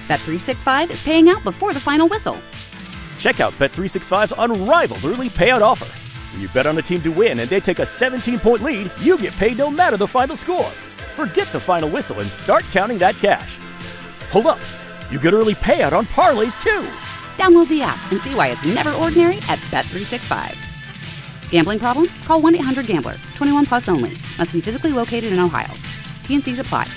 Bet365 is paying out before the final whistle. Check out Bet365's unrivaled early payout offer. When you bet on a team to win and they take a 17-point lead, you get paid no matter the final score. Forget the final whistle and start counting that cash. Hold up. You get early payout on parlays, too. Download the app and see why it's never ordinary at Bet365. Gambling problem? Call 1-800-GAMBLER. 21 plus only. Must be physically located in Ohio. T&Cs apply.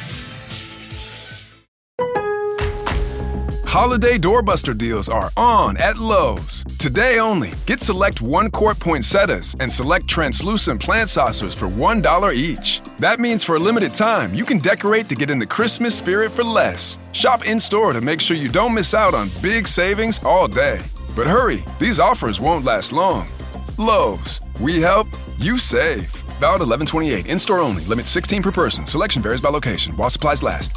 Holiday doorbuster deals are on at Lowe's. Today only, get select 1-quart poinsettias and select translucent plant saucers for $1 each. That means for a limited time, you can decorate to get in the Christmas spirit for less. Shop in-store to make sure you don't miss out on big savings all day. But hurry, these offers won't last long. Lowe's, we help, you save. Valid 11/28, in-store only, limit 16 per person. Selection varies by location, while supplies last.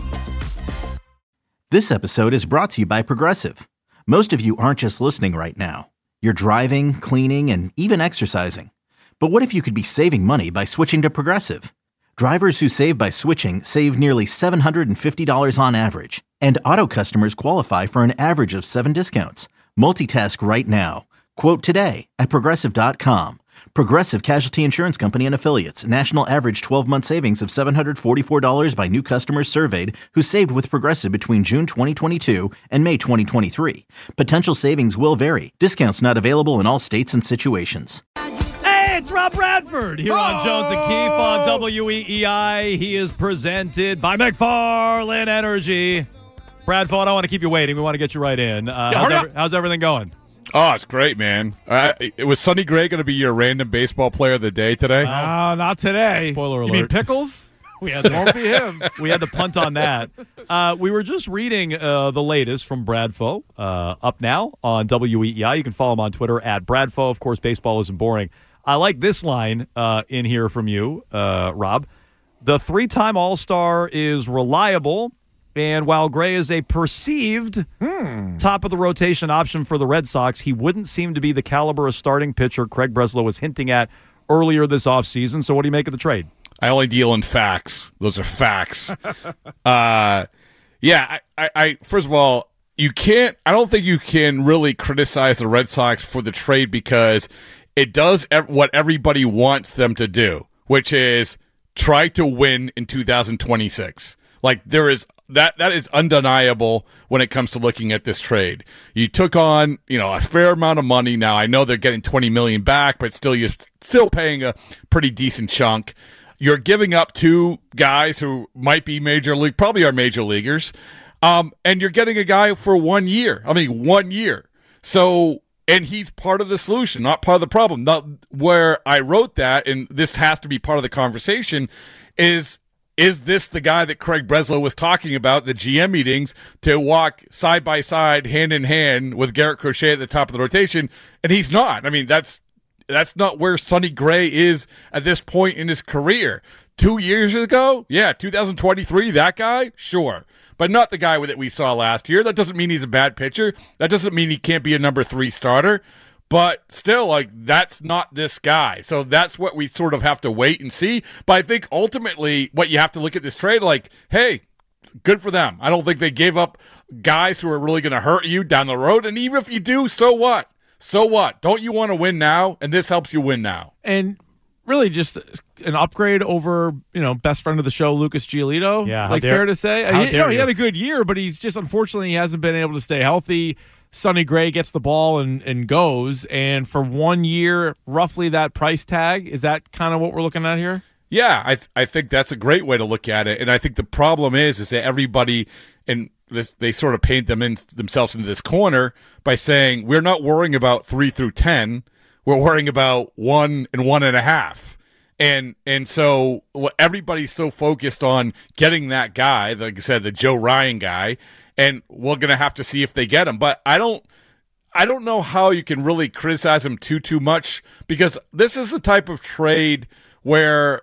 This episode is brought to you by Progressive. Most of you aren't just listening right now. You're driving, cleaning, and even exercising. But what if you could be saving money by switching to Progressive? Drivers who save by switching save nearly $750 on average. And auto customers qualify for an average of 7 discounts. Multitask right now. Quote today at Progressive.com. Progressive Casualty Insurance Company and Affiliates. National average 12-month savings of $744 by new customers surveyed who saved with Progressive between June 2022 and May 2023. Potential savings will vary. Discounts not available in all states and situations. Hey, it's Rob Bradford here on Jones and Keefe on WEEI. He is presented by McFarland Energy. Bradford, I don't want to keep you waiting. We want to get you right in. How's everything going? Oh, it's great, man. Was Sonny Gray going to be your random baseball player of the day today? Not today. Spoiler alert. You mean Pickles? It won't be him. We had to punt on that. We were just reading the latest from Bradfo, up now on WEEI. You can follow him on Twitter at Bradfo. Of course, baseball isn't boring. I like this line in here from you, Rob. The 3-time All-Star is reliable. And while Gray is a perceived top-of-the-rotation option for the Red Sox, he wouldn't seem to be the caliber of starting pitcher Craig Breslow was hinting at earlier this offseason. So what do you make of the trade? I only deal in facts. Those are facts. I first of all, I don't think you can really criticize the Red Sox for the trade because it does what everybody wants them to do, which is try to win in 2026. Like, there is that is undeniable when it comes to looking at this trade. You took on, a fair amount of money. Now, I know they're getting $20 million back, but still, you're still paying a pretty decent chunk. You're giving up 2 guys who might be probably are major leaguers, and you're getting a guy for 1 year. 1 year. So, and he's part of the solution, not part of the problem. Now, where I wrote that, and this has to be part of the conversation, is this the guy that Craig Breslow was talking about, the GM meetings, to walk side by side, hand in hand with Garrett Crochet at the top of the rotation? And he's not. That's not where Sonny Gray is at this point in his career. 2 years ago, 2023, that guy, sure. But not the guy that we saw last year. That doesn't mean he's a bad pitcher. That doesn't mean he can't be a number 3 starter. But still, that's not this guy. So that's what we sort of have to wait and see. But I think ultimately what you have to look at this trade hey, good for them. I don't think they gave up guys who are really going to hurt you down the road. And even if you do, so what? So what? Don't you want to win now? And this helps you win now. And really just an upgrade over, best friend of the show, Lucas Giolito. Yeah, fair to say. He had a good year, but he's just, unfortunately, he hasn't been able to stay healthy. Sonny Gray gets the ball and goes, and for 1 year, roughly that price tag, is that kind of what we're looking at here? Yeah, I think that's a great way to look at it, and I think the problem is that everybody, and they sort of paint themselves into this corner by saying, we're not worrying about 3 through 10, we're worrying about 1 and 1.5. And so everybody's so focused on getting that guy, like I said, the Joe Ryan guy, and we're going to have to see if they get him. But I don't know how you can really criticize him too much, because this is the type of trade where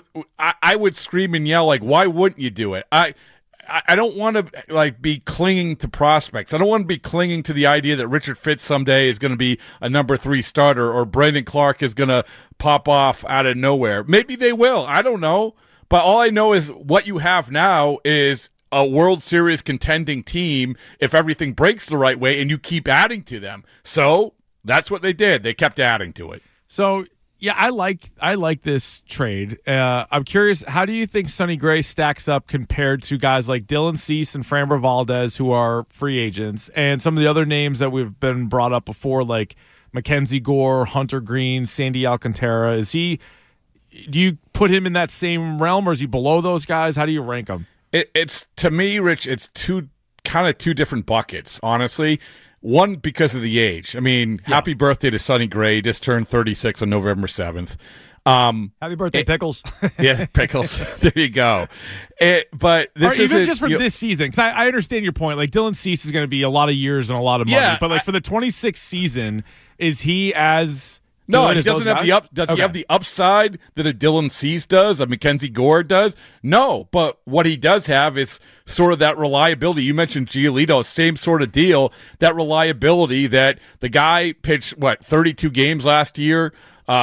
I would scream and yell, why wouldn't you do it? I don't want to be clinging to prospects. I don't want to be clinging to the idea that Richard Fitz someday is going to be a number 3 starter, or Brandon Clark is going to pop off out of nowhere. Maybe they will. I don't know. But all I know is what you have now is a World Series contending team if everything breaks the right way and you keep adding to them. So that's what they did. They kept adding to it. So, yeah, I like this trade. I'm curious, how do you think Sonny Gray stacks up compared to guys like Dylan Cease and Framber Valdez, who are free agents, and some of the other names that we've been brought up before, like Mackenzie Gore, Hunter Green, Sandy Alcantara? Do you put him in that same realm, or is he below those guys? How do you rank him? It's to me, Rich, it's two different buckets, honestly. One, because of the age. I mean, happy birthday to Sonny Gray. He just turned 36 on November 7th. Happy birthday, Pickles. Yeah, Pickles. There you go. But this is even just for this season, because I understand your point. Like, Dylan Cease is going to be a lot of years and a lot of money. But like for the 26th season, is he as... No, he doesn't have he have the upside that a Dylan Cease does, a Mackenzie Gore does? No, but what he does have is sort of that reliability. You mentioned Giolito, same sort of deal, that reliability that the guy pitched, 32 games last year?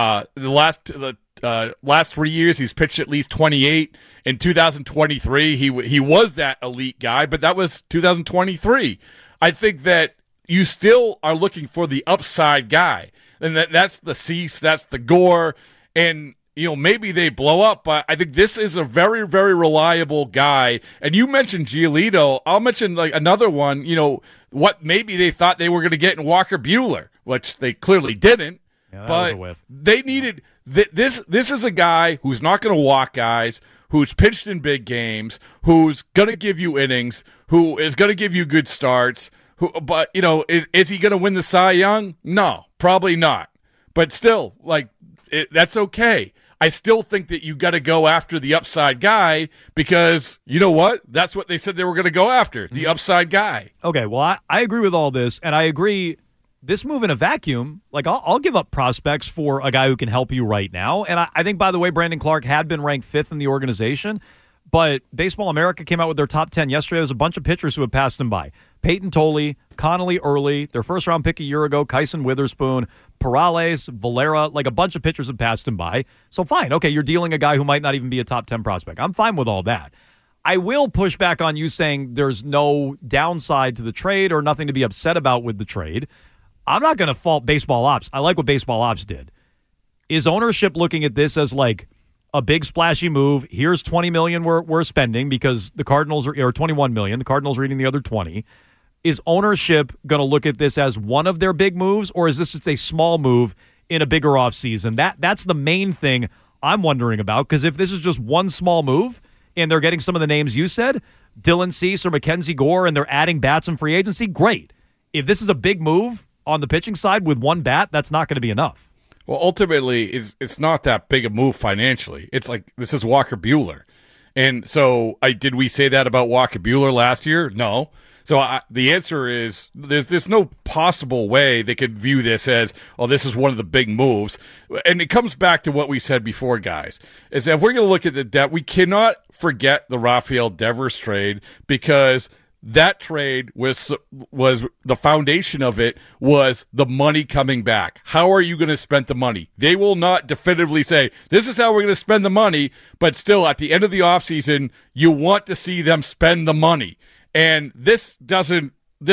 The last 3 years, he's pitched at least 28. In 2023, he was that elite guy, but that was 2023. I think that you still are looking for the upside guy. And that's the Cease, that's the Gore, and maybe they blow up, but I think this is a very, very reliable guy. And you mentioned Giolito. I'll mention like another one, what maybe they thought they were going to get in Walker Buehler, which they clearly didn't. Yeah, but they needed this is a guy who's not going to walk guys, who's pitched in big games, who's going to give you innings, who is going to give you good starts. But, is he going to win the Cy Young? No, probably not. But still, that's okay. I still think that you got to go after the upside guy because, you know what? That's what they said they were going to go after, the upside guy. Okay, well, I agree with all this, and I agree this move in a vacuum, I'll give up prospects for a guy who can help you right now. And I think, by the way, Brandon Clark had been ranked 5th in the organization. But Baseball America came out with their top 10 yesterday. There's a bunch of pitchers who have passed him by. Peyton Tolley, Connolly Early, their first-round pick a year ago, Kyson Witherspoon, Perales, Valera, a bunch of pitchers have passed him by. So fine, okay, you're dealing a guy who might not even be a top 10 prospect. I'm fine with all that. I will push back on you saying there's no downside to the trade or nothing to be upset about with the trade. I'm not going to fault Baseball Ops. I like what Baseball Ops did. Is ownership looking at this as a big splashy move? Here's $20 million we're spending because the Cardinals or $21 million. The Cardinals are eating the other 20. Is ownership going to look at this as one of their big moves, or is this just a small move in a bigger offseason? That's the main thing I'm wondering about, because if this is just one small move and they're getting some of the names you said, Dylan Cease or Mackenzie Gore, and they're adding bats in free agency, great. If this is a big move on the pitching side with one bat, that's not going to be enough. Well, ultimately, it's not that big a move financially. It's this is Walker Buehler. And so did we say that about Walker Buehler last year? No. So the answer is there's no possible way they could view this as, this is one of the big moves. And it comes back to what we said before, guys, is that if we're going to look at the debt, we cannot forget the Rafael Devers trade, because that trade was the foundation of it was the money coming back. How are you going to spend the money? They will not definitively say, this is how we're going to spend the money, but still at the end of the offseason, you want to see them spend the money. And this doesn't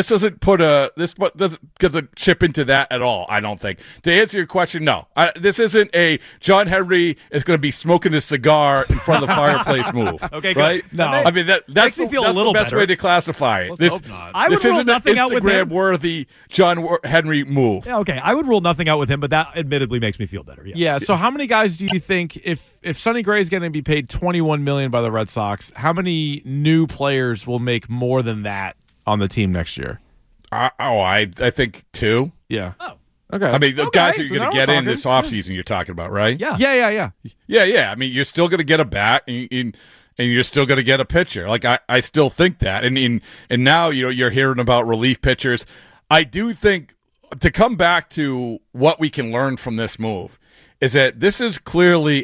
chip into that at all, I don't think. To answer your question, no. This isn't a John Henry is going to be smoking a cigar in front of the fireplace move. Okay, right? Good. No. I mean, that's the best way to classify it. Let's hope not. I would rule nothing out with him. Instagram-worthy John Henry move. Yeah, okay. I would rule nothing out with him, but that admittedly makes me feel better. Yeah, so how many guys do you think, if Sonny Gray is going to be paid $21 million by the Red Sox, how many new players will make more than that on the team next year? I think 2. Yeah. Oh. Okay. I mean, the guys you're going to get in this talking. offseason you're talking about, right? Yeah. Yeah. I mean, you're still going to get a bat and you're still going to get a pitcher. I still think that. And now, you're hearing about relief pitchers. I do think, to come back to what we can learn from this move, is that this is clearly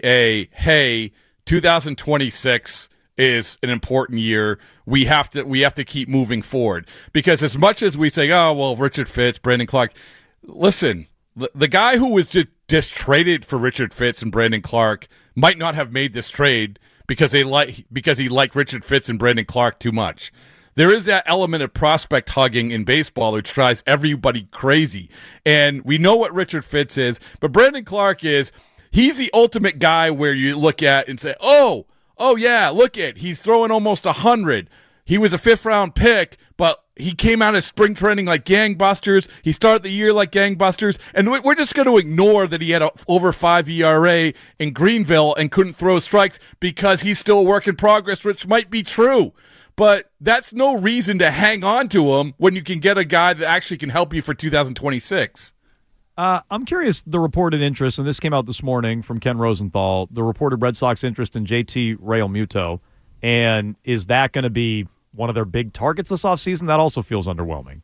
2026 is an important year. We have to keep moving forward, because as much as we say, Richard Fitts, Brandon Clark, listen, the guy who was just traded for Richard Fitts and Brandon Clark might not have made this trade because he liked Richard Fitz and Brandon Clark too much. There is that element of prospect hugging in baseball which drives everybody crazy. And we know what Richard Fitz is, but Brandon Clark he's the ultimate guy where you look at and say, oh yeah, look at, he's throwing almost 100. He was a 5th-round pick, but he came out of spring training like gangbusters. He started the year like gangbusters. And we're just going to ignore that he had a over 5 ERA in Greenville and couldn't throw strikes because he's still a work in progress, which might be true. But that's no reason to hang on to him when you can get a guy that actually can help you for 2026. I'm curious, the reported interest, and this came out this morning from Ken Rosenthal, the reported Red Sox interest in JT Realmuto. And is that going to be one of their big targets this offseason? That also feels underwhelming.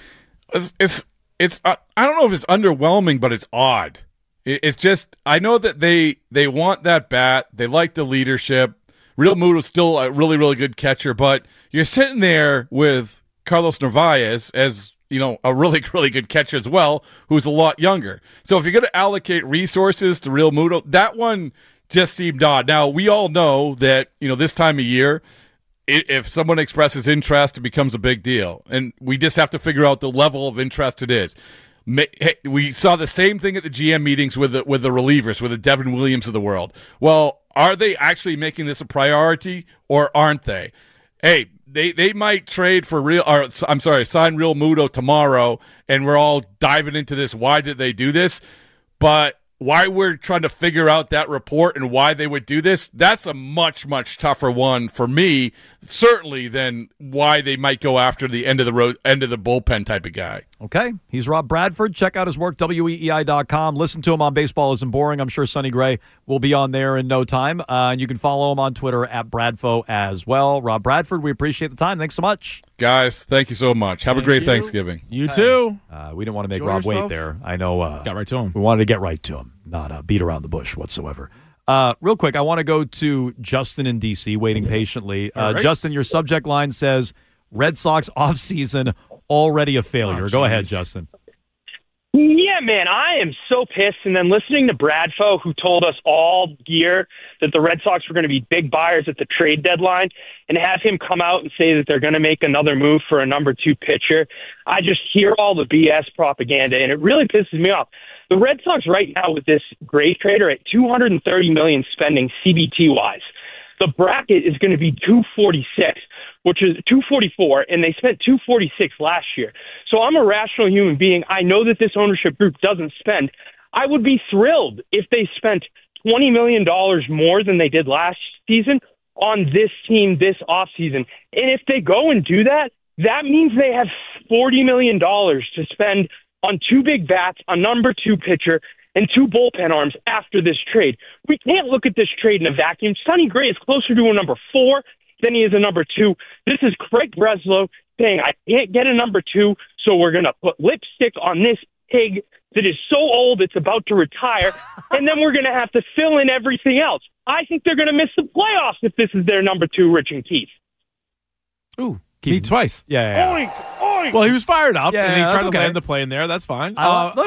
It's I don't know if it's underwhelming, but it's odd. It's just, I know that they want that bat. They like the leadership. Realmuto's still a really, really good catcher, but you're sitting there with Carlos Narvaez as, a really, really good catcher as well, who's a lot younger. So if you're going to allocate resources to Realmuto, that one just seemed odd. Now, we all know that, this time of year, if someone expresses interest, it becomes a big deal. And we just have to figure out the level of interest it is. We saw the same thing at the GM meetings with the relievers, with the Devin Williams of the world. Well, are they actually making this a priority or aren't they? Hey, they might trade for sign Realmuto tomorrow, and we're all diving into this. Why did they do this? But why we're trying to figure out that report and why they would do this, that's a much, much tougher one for me, certainly, than why they might go after the end of the bullpen type of guy. Okay. He's Rob Bradford. Check out his work, weei.com. Listen to him on Baseball Isn't Boring. I'm sure Sonny Gray will be on there in no time. And you can follow him on Twitter at Bradfo as well. Rob Bradford, we appreciate the time. Thanks so much. Guys, thank you so much. Have a great Thanksgiving. You too. We didn't want to make Enjoy Rob yourself. wait there. I know. Got right to him. We wanted to get right to him, not beat around the bush whatsoever. Real quick, I want to go to Justin in D.C., waiting patiently. right. Justin, your subject line says, Red Sox offseason already a failure. Go ahead, Justin. Yeah, man, I am so pissed. And then listening to Bradfo, who told us all year that the Red Sox were going to be big buyers at the trade deadline, and have him come out and say that they're going to make another move for a number 2 pitcher. I just hear all the BS propaganda, and it really pisses me off. The Red Sox right now with this Gray trade are at $230 million spending CBT-wise. The bracket is going to be 246, which is 244, and they spent 246 last year. So I'm a rational human being. I know that this ownership group doesn't spend. I would be thrilled if they spent $20 million more than they did last season on this team this offseason. And if they go and do that, that means they have $40 million to spend on 2 big bats, a number 2 pitcher, and 2 bullpen arms after this trade. We can't look at this trade in a vacuum. Sonny Gray is closer to a number 4 than he is a number 2. This is Craig Breslow saying, I can't get a number 2, so we're going to put lipstick on this pig that is so old it's about to retire, and then we're going to have to fill in everything else. I think they're going to miss the playoffs if this is their number 2, Rich and Keith. Ooh, me twice. Yeah. Oink, oink. Well, he was fired up, Yeah, and he that's tried to okay. land the plane there. That's fine.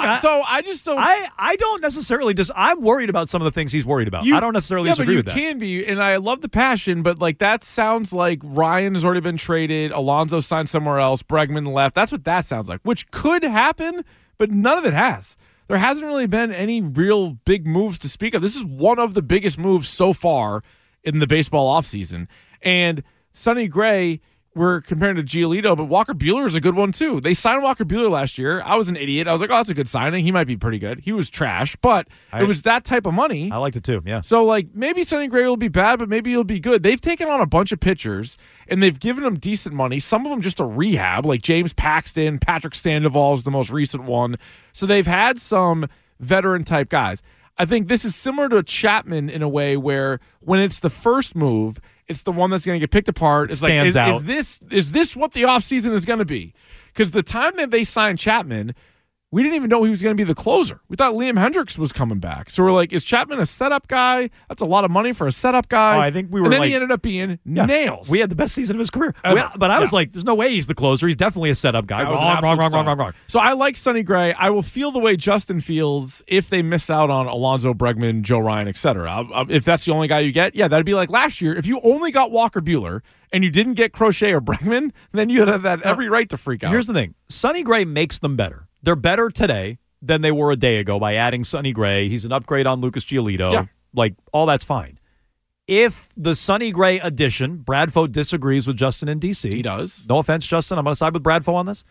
I just don't. I don't necessarily I'm worried about some of the things he's worried about. I don't necessarily disagree with that. You can be, and I love the passion, but that sounds like Ryan has already been traded, Alonso signed somewhere else, Bregman left. That's what that sounds like, which could happen, but none of it has. There hasn't really been any real big moves to speak of. This is one of the biggest moves so far in the baseball offseason. And Sonny Gray, we're comparing to Giolito, but Walker Buehler is a good one too. They signed Walker Buehler last year. I was an idiot. I was like, oh, that's a good signing. He might be pretty good. He was trash, but it was that type of money. I liked it too, yeah. So, maybe Sonny Gray will be bad, but maybe he'll be good. They've taken on a bunch of pitchers, and they've given them decent money. Some of them just a rehab, like James Paxton, Patrick Sandoval is the most recent one. So they've had some veteran-type guys. I think this is similar to Chapman in a way where when it's the first move, it's the one that's going to get picked apart. It's stands out. Is this what the offseason is going to be? Because the time that they signed Chapman, we didn't even know he was going to be the closer. We thought Liam Hendricks was coming back. So we're like, is Chapman a setup guy? That's a lot of money for a setup guy. Oh, I think we were And then like, he ended up being nails. We had the best season of his career. But I was like, there's no way he's the closer. He's definitely a setup guy. Wrong. So I like Sonny Gray. I will feel the way Justin feels if they miss out on Alonzo, Bregman, Joe Ryan, etc. If that's the only guy you get, that'd be like last year. If you only got Walker Buehler and you didn't get Crochet or Bregman, then you have that every right to freak out. Here's the thing. Sonny Gray makes them better. They're better today than they were a day ago by adding Sonny Gray. He's an upgrade on Lucas Giolito. Yeah. Like, all that's fine. If the Sonny Gray addition, Bradfo disagrees with Justin in D.C. He does. No offense, Justin. I'm going to side with Bradfo on this.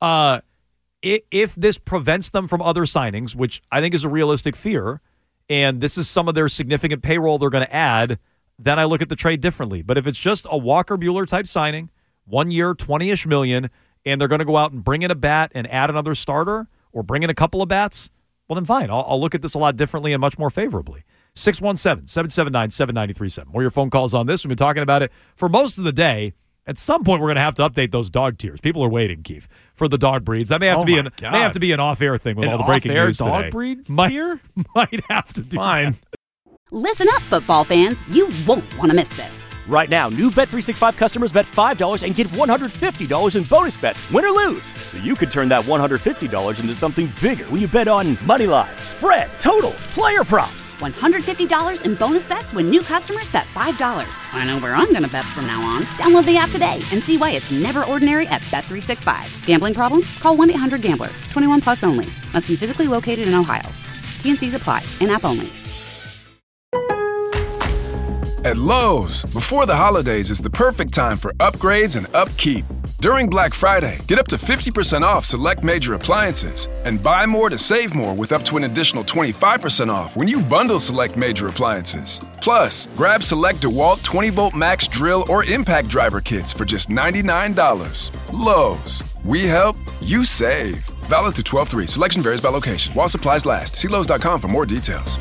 If this prevents them from other signings, which I think is a realistic fear, and this is some of their significant payroll they're going to add, then I look at the trade differently. But if it's just a Walker Buehler type signing, 1 year, $20-ish million, and they're going to go out and bring in a bat and add another starter, or bring in a couple of bats, well, then fine. I'll look at this a lot differently and much more favorably. 617-779-7937. More your phone calls on this. We've been talking about it for most of the day. At some point, we're going to have to update those dog tiers. People are waiting, Keith, for the dog breeds. That may have to be an off-air thing with all the breaking news today. Dog breed tier? Might have to do Fine. that. Listen up, football fans. You won't want to miss this. Right now, new Bet365 customers bet $5 and get $150 in bonus bets, win or lose. So you could turn that $150 into something bigger when you bet on money line, spread, totals, player props. $150 in bonus bets when new customers bet $5. I know where I'm going to bet from now on. Download the app today and see why it's never ordinary at Bet365. Gambling problem? Call 1-800-GAMBLER. 21 plus only. Must be physically located in Ohio. T&Cs apply. In-app only. At Lowe's, before the holidays is the perfect time for upgrades and upkeep. During Black Friday, get up to 50% off select major appliances and buy more to save more with up to an additional 25% off when you bundle select major appliances. Plus, grab select DeWalt 20-volt max drill or impact driver kits for just $99. Lowe's, we help, you save. Valid through 12/3. Selection varies by location. While supplies last. See Lowe's.com for more details.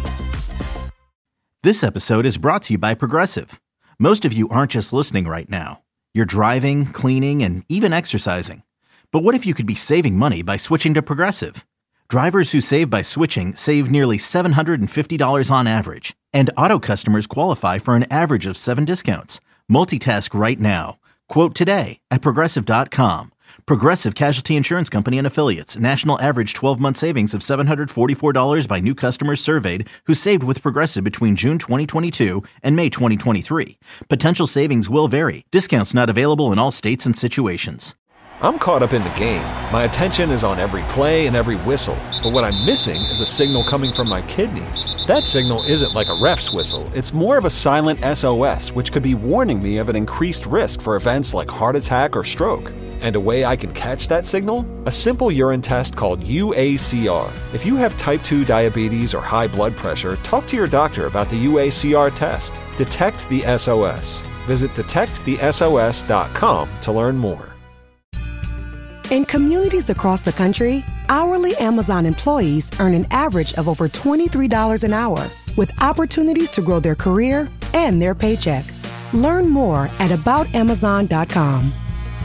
This episode is brought to you by Progressive. Most of you aren't just listening right now. You're driving, cleaning, and even exercising. But what if you could be saving money by switching to Progressive? Drivers who save by switching save nearly $750 on average. And auto customers qualify for an average of 7 discounts. Multitask right now. Quote today at Progressive.com. Progressive Casualty Insurance Company and Affiliates. National average 12-month savings of $744 by new customers surveyed who saved with Progressive between June 2022 and May 2023. Potential savings will vary. Discounts not available in all states and situations. I'm caught up in the game. My attention is on every play and every whistle. But what I'm missing is a signal coming from my kidneys. That signal isn't like a ref's whistle. It's more of a silent SOS, which could be warning me of an increased risk for events like heart attack or stroke. And a way I can catch that signal? A simple urine test called UACR. If you have type 2 diabetes or high blood pressure, talk to your doctor about the UACR test. Detect the SOS. Visit detectthesos.com to learn more. In communities across the country, hourly Amazon employees earn an average of over $23 an hour, with opportunities to grow their career and their paycheck. Learn more at aboutamazon.com.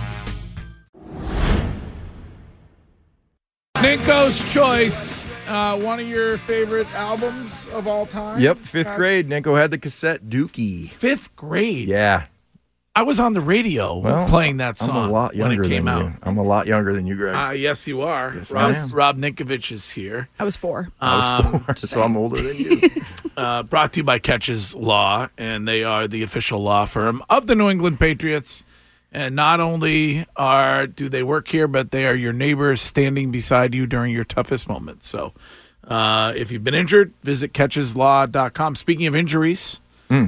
Ninko's Choice, one of your favorite albums of all time? Yep, fifth grade. Ninko had the cassette Dookie. Fifth grade? Yeah. I was on the radio playing that song I'm a lot younger when it came than out. you. I'm a lot younger than you, Greg. Yes, you are. Yes, I am. Rob Ninkovich is here. I was 4. I was 4, so I'm older than you. Brought to you by Catches Law, and they are the official law firm of the New England Patriots. And not only do they work here, but they are your neighbors standing beside you during your toughest moments. So if you've been injured, visit catcheslaw.com. Speaking of injuries.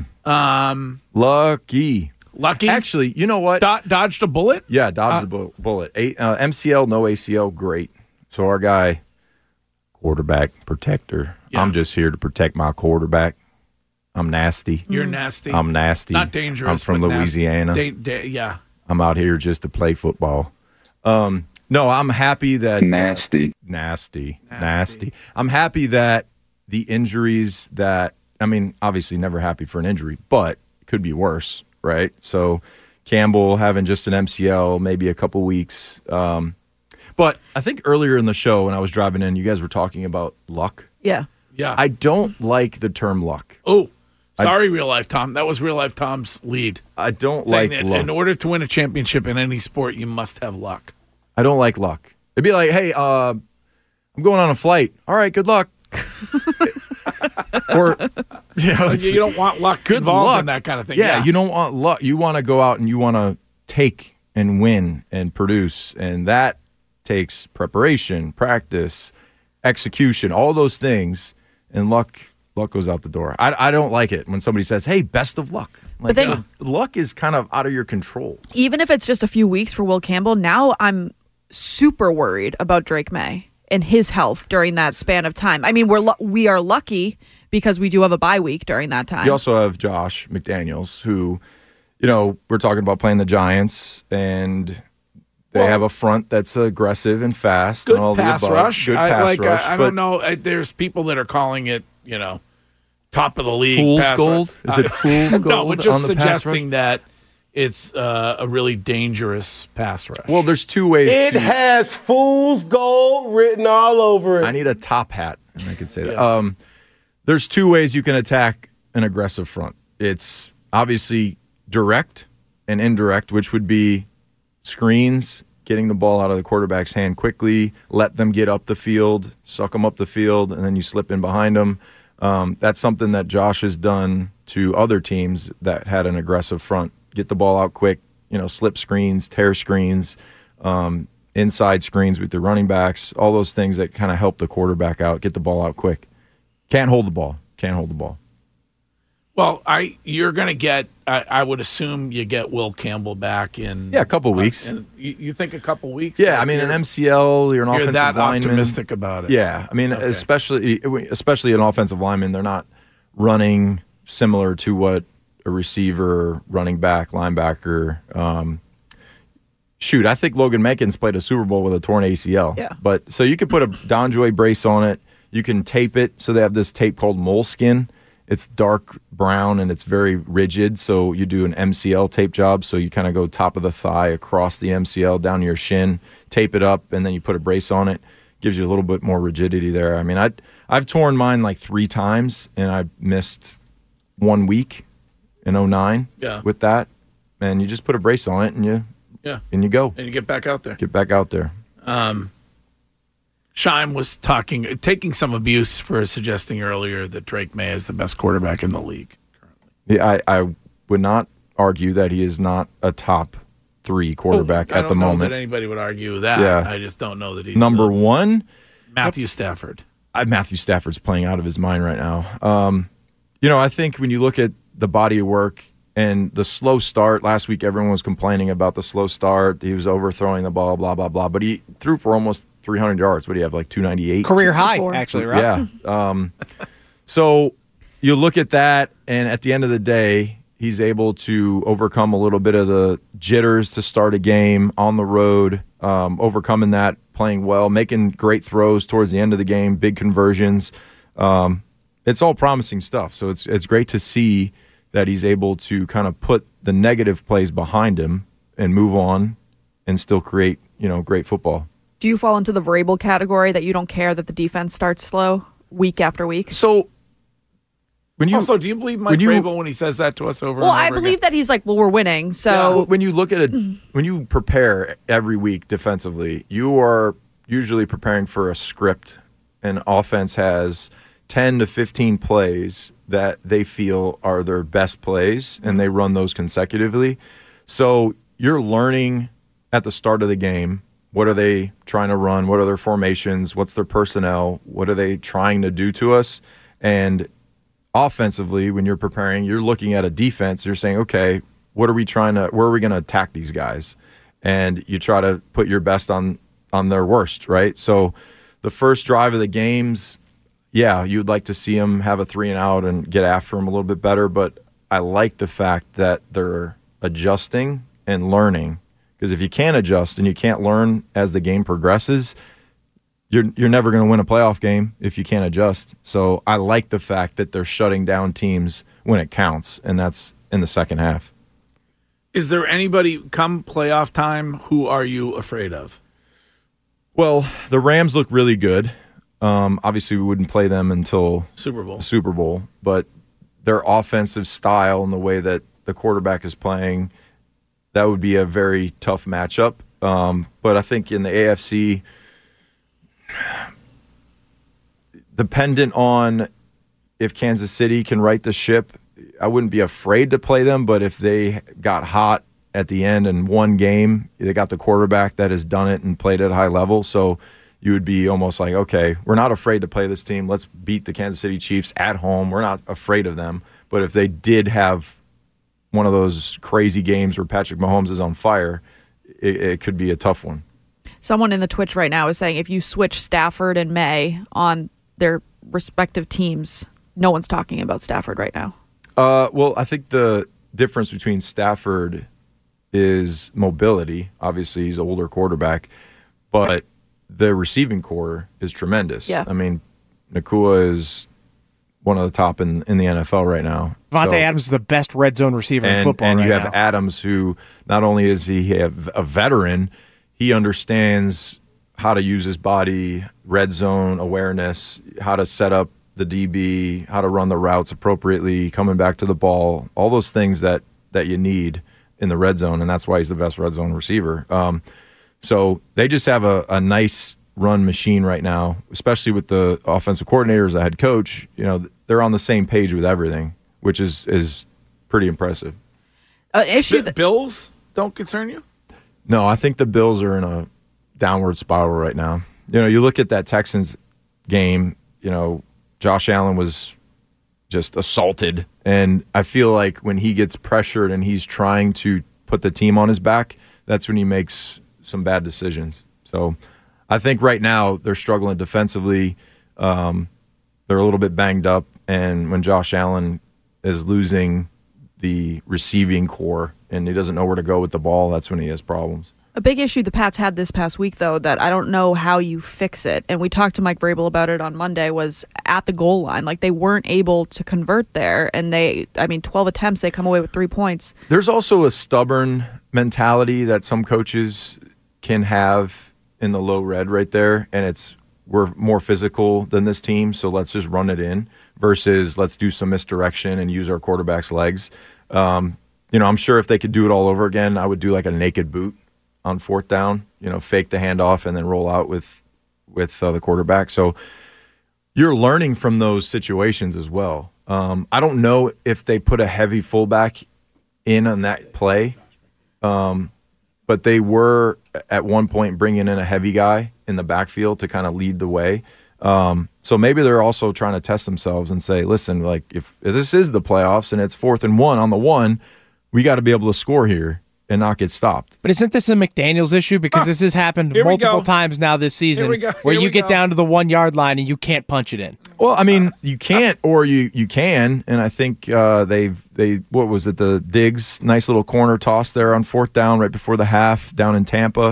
Lucky. Actually, you know what? Dodged a bullet? Yeah, dodged a bullet. MCL, no ACL, great. So our guy, quarterback protector. Yeah. I'm just here to protect my quarterback. I'm nasty. You're nasty. I'm nasty. Not dangerous. I'm from Louisiana. Yeah. I'm out here just to play football. No, I'm happy that nasty. I'm happy that the injuries that, I mean, obviously never happy for an injury, but it could be worse, right? So Campbell having just an MCL, maybe a couple weeks. But I think earlier in the show when I was driving in, you guys were talking about luck. Yeah. Yeah. I don't like the term luck. Oh, sorry, Real Life Tom. That was Real Life Tom's lead. I don't saying like that luck. in order to win a championship in any sport, you must have luck. I don't like luck. It'd be like, hey, I'm going on a flight. All right, good luck. Or, you don't want luck good involved luck in that kind of thing. Yeah, you don't want luck. You want to go out and you want to take and win and produce, and that takes preparation, practice, execution, all those things, and luck goes out the door. I don't like it when somebody says, hey, best of luck. Like, But then- luck is kind of out of your control. Even if it's just a few weeks for Will Campbell, now I'm super worried about Drake May and his health during that span of time. I mean, we are lucky because we do have a bye week during that time. You also have Josh McDaniels, who, we're talking about playing the Giants, and they have a front that's aggressive and fast. Good and all pass the above. rush. Good pass rush. I don't know. There's people that are calling it, top of the league. Fool's pass gold? rush. Is it fool's gold No, but just on the pass suggesting that it's a really dangerous pass rush. Well, there's two ways. It has fool's gold written all over it. I need a top hat, and I could say that. Yes. There's two ways you can attack an aggressive front. It's obviously direct and indirect, which would be screens, getting the ball out of the quarterback's hand quickly, let them get up the field, suck them up the field, and then you slip in behind them. That's something that Josh has done to other teams that had an aggressive front. Get the ball out quick, slip screens, tear screens, inside screens with the running backs, all those things that kind of help the quarterback out, get the ball out quick. Can't hold the ball. Well, you're going to get, I would assume you get Will Campbell back in... Yeah, a couple weeks. You think a couple weeks? Yeah, I mean, an MCL, you're an offensive that lineman. optimistic about it. Yeah, I mean, Okay. especially an offensive lineman, they're not running similar to what a receiver, running back, linebacker. I think Logan Mankins played a Super Bowl with a torn ACL. Yeah. But so you could put a DonJoy brace on it. You can tape it. So they have this tape called Moleskin. It's dark brown and it's very rigid. So you do an MCL tape job. So you kind of go top of the thigh across the MCL down to your shin, tape it up, and then you put a brace on it. Gives you a little bit more rigidity there. I mean, I've torn mine like 3 times, and I missed 1 week in 2009 with that. And you just put a brace on it, and you go. And you get back out there. Get back out there. Scheim was taking some abuse for suggesting earlier that Drake May is the best quarterback in the league currently. Yeah, I would not argue that he is not a top 3 quarterback at the moment. I don't know that anybody would argue that. Yeah. I just don't know that he's number 1. Matthew Stafford. Matthew Stafford's playing out of his mind right now. I think when you look at the body of work and the slow start, last week everyone was complaining about the slow start. He was overthrowing the ball, blah, blah, blah. But he threw for almost 300 yards. What do you have, like 298? Career high, actually, right? Yeah. So you look at that, and at the end of the day, he's able to overcome a little bit of the jitters to start a game on the road, overcoming that, playing well, making great throws towards the end of the game, big conversions. It's all promising stuff. So it's great to see that he's able to kind of put the negative plays behind him and move on and still create, great football. Do you fall into the Vrabel category that you don't care that the defense starts slow week after week? So do you believe Mike Vrabel when he says that to us over and over I believe that he's like, well, we're winning. So when you look at when you prepare every week defensively, you are usually preparing for a script. An offense has 10 to 15 plays that they feel are their best plays, and they run those consecutively. So you're learning at the start of the game, what are they trying to run? What are their formations? What's their personnel? What are they trying to do to us? And offensively, when you're preparing, you're looking at a defense. You're saying, okay, where are we going to attack these guys? And you try to put your best on their worst, right? So the first drive of the games, you'd like to see them have a 3-and-out and get after them a little bit better. But I like the fact that they're adjusting and learning. Because if you can't adjust and you can't learn as the game progresses, you're never going to win a playoff game if you can't adjust. So I like the fact that they're shutting down teams when it counts, and that's in the second half. Is there anybody come playoff time? Who are you afraid of? Well, the Rams look really good. Obviously, we wouldn't play them until Super Bowl, but their offensive style and the way that the quarterback is playing, that would be a very tough matchup. But I think in the AFC, dependent on if Kansas City can right the ship, I wouldn't be afraid to play them. But if they got hot at the end and one game, they got the quarterback that has done it and played at a high level. So you would be almost like, okay, we're not afraid to play this team. Let's beat the Kansas City Chiefs at home. We're not afraid of them. But if they did have one of those crazy games where Patrick Mahomes is on fire, it could be a tough one. Someone in the Twitch right now is saying if you switch Stafford and May on their respective teams, no one's talking about Stafford right now. Well, I think the difference between Stafford is mobility. Obviously, he's an older quarterback, but the receiving core is tremendous. Yeah. I mean, Nakua is one of the top in the NFL right now. Vontae Adams is the best red zone receiver in football and right you have now. Adams, who not only is he a veteran, he understands how to use his body, red zone awareness, how to set up the DB, how to run the routes appropriately, coming back to the ball, all those things that you need in the red zone, and that's why he's the best red zone receiver. So they just have a nice run machine right now, especially with the offensive coordinator as a head coach. You know, they're on the same page with everything, which is pretty impressive. An issue Bills don't concern you? No, I think the Bills are in a downward spiral right now. You know, you look at that Texans game, you know, Josh Allen was just assaulted, and I feel like when he gets pressured and he's trying to put the team on his back, that's when he makes some bad decisions. So I think right now they're struggling defensively. They're a little bit banged up, and when Josh Allen is losing the receiving core and he doesn't know where to go with the ball, that's when he has problems. A big issue the Pats had this past week, though, that I don't know how you fix it, and we talked to Mike Vrabel about it on Monday, was at the goal line. Like, they weren't able to convert there, and 12 attempts, they come away with 3 points. There's also a stubborn mentality that some coaches can have in the low red right there, and it's we're more physical than this team, so let's just run it in versus let's do some misdirection and use our quarterback's legs. I'm sure if they could do it all over again, I would do like a naked boot on fourth down, fake the handoff and then roll out with the quarterback. So you're learning from those situations as well. I don't know if they put a heavy fullback in on that play, but they were at one point bringing in a heavy guy in the backfield to kind of lead the way. So maybe they're also trying to test themselves and say, listen, like if this is the playoffs and it's 4th and 1 on the 1, we got to be able to score here and not get stopped. But isn't this a McDaniels issue? Because this has happened multiple times now this season where you get down to the 1 yard line and you can't punch it in. Well, I mean, you can't or you can, and I think they what was it, the Diggs, nice little corner toss there on 4th down right before the half down in Tampa.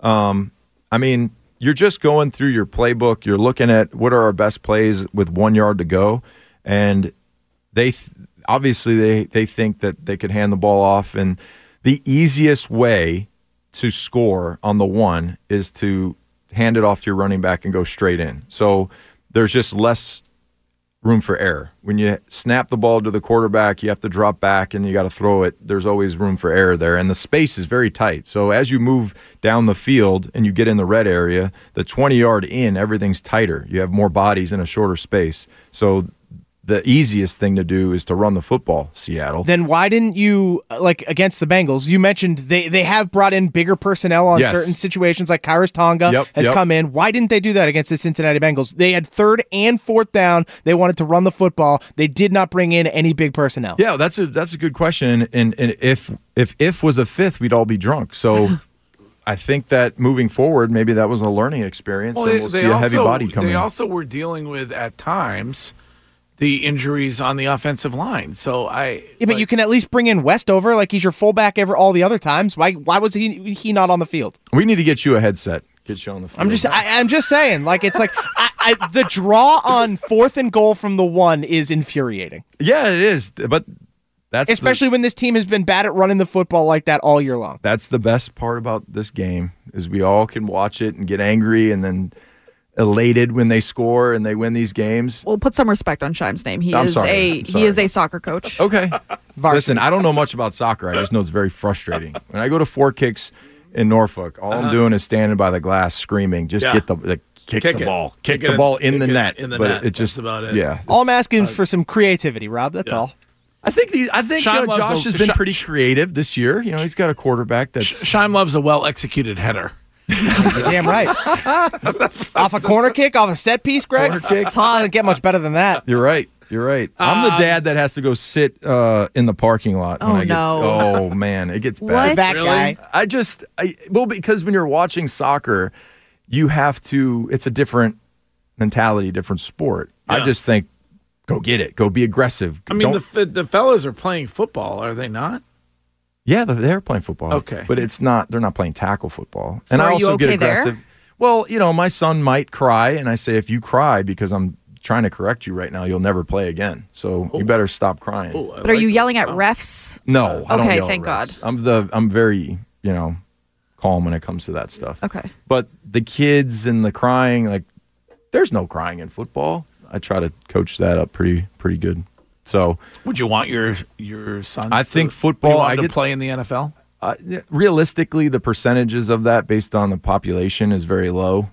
I mean, you're just going through your playbook. You're looking at what are our best plays with 1 yard to go, and obviously they think that they could hand the ball off, and the easiest way to score on the 1 is to hand it off to your running back and go straight in. So there's just less room for error. When you snap the ball to the quarterback, you have to drop back and you got to throw it. There's always room for error there, and the space is very tight. So as you move down the field and you get in the red area, the 20-yard in, everything's tighter. You have more bodies in a shorter space. So the easiest thing to do is to run the football, Seattle. Then why didn't you, like against the Bengals, you mentioned they have brought in bigger personnel on certain situations, like Kairos Tonga has come in. Why didn't they do that against the Cincinnati Bengals? They had 3rd and 4th down. They wanted to run the football. They did not bring in any big personnel. Yeah, that's a good question. And if was a 5th, we'd all be drunk. So I think that moving forward, maybe that was a learning experience, and we'll see a heavy body coming. They also were dealing with, at times, the injuries on the offensive line. So but you can at least bring in Westover, like he's your fullback all the other times. Why was he not on the field? We need to get you a headset. Get you on the field. I'm just saying, like it's like the draw on 4th and goal from the 1 is infuriating. Yeah, it is. But that's especially when this team has been bad at running the football like that all year long. That's the best part about this game is we all can watch it and get angry and then elated when they score and they win these games. Well, put some respect on Shime's name. He I'm is sorry. he is a soccer coach. Okay. Listen, I don't know much about soccer. I just know it's very frustrating. When I go to Four Kicks in Norfolk, all I'm doing is standing by the glass screaming, just get the kick the ball. Kick the ball in the net. In the but net. It just That's about it. Yeah. All I'm asking for some creativity, Rob. That's all. I think Shime loves Josh has been pretty creative this year. He's got a quarterback that's Shime loves a well-executed header. Damn right. Off a corner kick, off a set piece, Greg. Corner kick. Doesn't get much better than that. You're right. I'm the dad that has to go sit in the parking lot. Oh, no. Oh man, it gets bad. What? That guy. Because when you're watching soccer, you have to. It's a different mentality, different sport. Yeah. I just think, go get it, go be aggressive. I mean, the fellas are playing football, are they not? Yeah, they're playing football. Okay. But it's not. They're not playing tackle football. So and I are you also get okay there? aggressive. Well, my son might cry, and I say, if you cry because I'm trying to correct you right now, you'll never play again. So you better stop crying. But are you yelling at refs? No, I don't Okay, yell at thank refs. God. I'm very, calm when it comes to that stuff. Okay. But the kids and the crying, there's no crying in football. I try to coach that up pretty good. So, would you want your son? I think football. I get to play in the NFL. Realistically, the percentages of that based on the population is very low.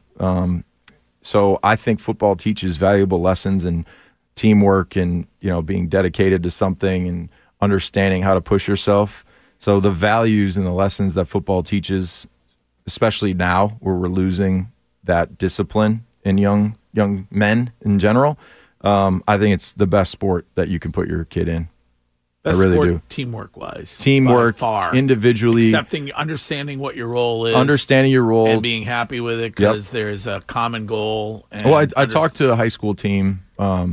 So I think football teaches valuable lessons in teamwork and being dedicated to something and understanding how to push yourself. So the values and the lessons that football teaches, especially now where we're losing that discipline in young men in general, I think it's the best sport that you can put your kid in. Best I really sport, do. Teamwork, far. Individually, understanding what your role is, understanding your role, and being happy with it because there's a common goal. And I talked to a high school team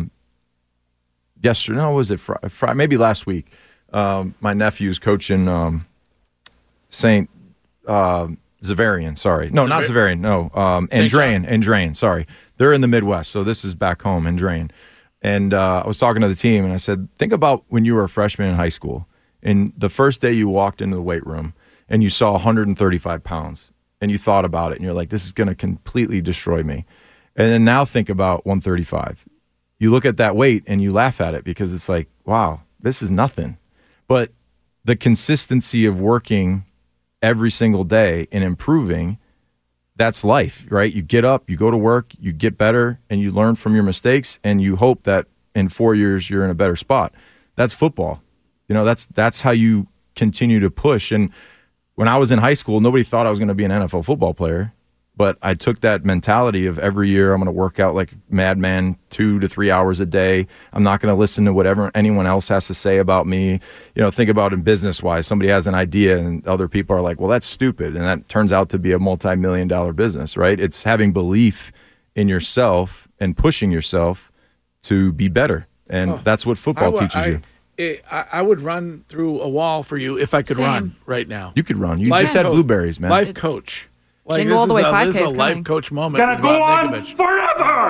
yesterday. No, was it Friday? Maybe last week. My nephew's coaching St. Zavarian. Sorry, no, not Zavarian. No, Andrain. Sorry, they're in the Midwest, so this is back home, Andrain. And I was talking to the team, and I said, think about when you were a freshman in high school, and the first day you walked into the weight room, and you saw 135 pounds, and you thought about it, and you're like, this is going to completely destroy me. And then now think about 135. You look at that weight, and you laugh at it because it's like, wow, this is nothing. But the consistency of working every single day and improving, that's life, right? You get up, you go to work, you get better, and you learn from your mistakes, and you hope that in 4 years you're in a better spot. That's football. That's how you continue to push. And when I was in high school, nobody thought I was going to be an NFL football player, but I took that mentality of every year I'm going to work out like a madman 2 to 3 hours a day. I'm not going to listen to whatever anyone else has to say about me. Think about it business-wise. Somebody has an idea and other people are like, well, that's stupid. And that turns out to be a multi-million-dollar business, right? It's having belief in yourself and pushing yourself to be better. And that's what football teaches you. I would run through a wall for you if I could run right now. You could run. You just had blueberries, man. Life coach. Jingle all the way 5K This is a life coach moment. Gonna go on forever.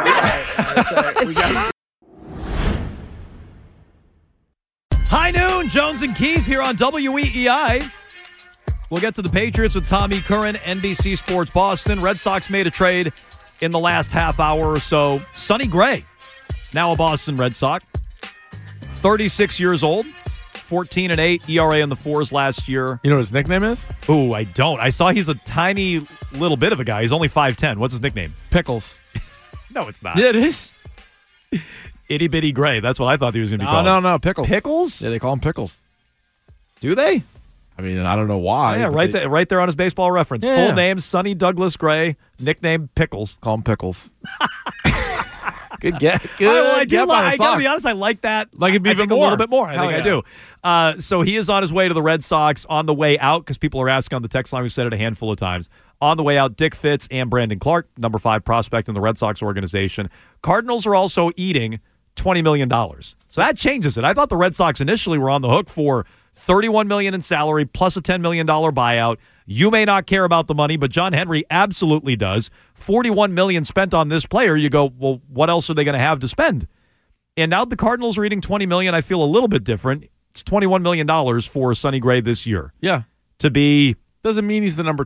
High noon, Jones and Keith here on WEEI. We'll get to the Patriots with Tommy Curran, NBC Sports Boston. Red Sox made a trade in the last half hour or so. Sonny Gray, now a Boston Red Sox, 36 years old, 14-8 ERA in the 4s last year. You know what his nickname is? Ooh, I don't. I saw he's a tiny little bit of a guy. He's only 5'10". What's his nickname? Pickles. No, it's not. Yeah, it is. Itty Bitty Gray. That's what I thought he was going to be called. No, Pickles. Pickles? Yeah, they call him Pickles. Do they? I mean, I don't know why. Yeah, right there on his baseball reference. Yeah. Full name, Sonny Douglas Gray, nickname Pickles. Call him Pickles. Good get. Good. I gotta be honest. I like that. Like it even more. A little bit more. I think yeah. I do. So he is on his way to the Red Sox. On the way out, because people are asking on the text line. We said it a handful of times. On the way out, Dick Fitz and Brandon Clark, number 5 prospect in the Red Sox organization. Cardinals are also eating $20 million. So that changes it. I thought the Red Sox initially were on the hook for $31 million in salary plus a $10 million buyout. You may not care about the money, but John Henry absolutely does. $41 million spent on this player. You go, well, what else are they going to have to spend? And now the Cardinals are eating $20 million. I feel a little bit different. It's $21 million for Sonny Gray this year. Yeah. To be... Doesn't mean he's the number 2.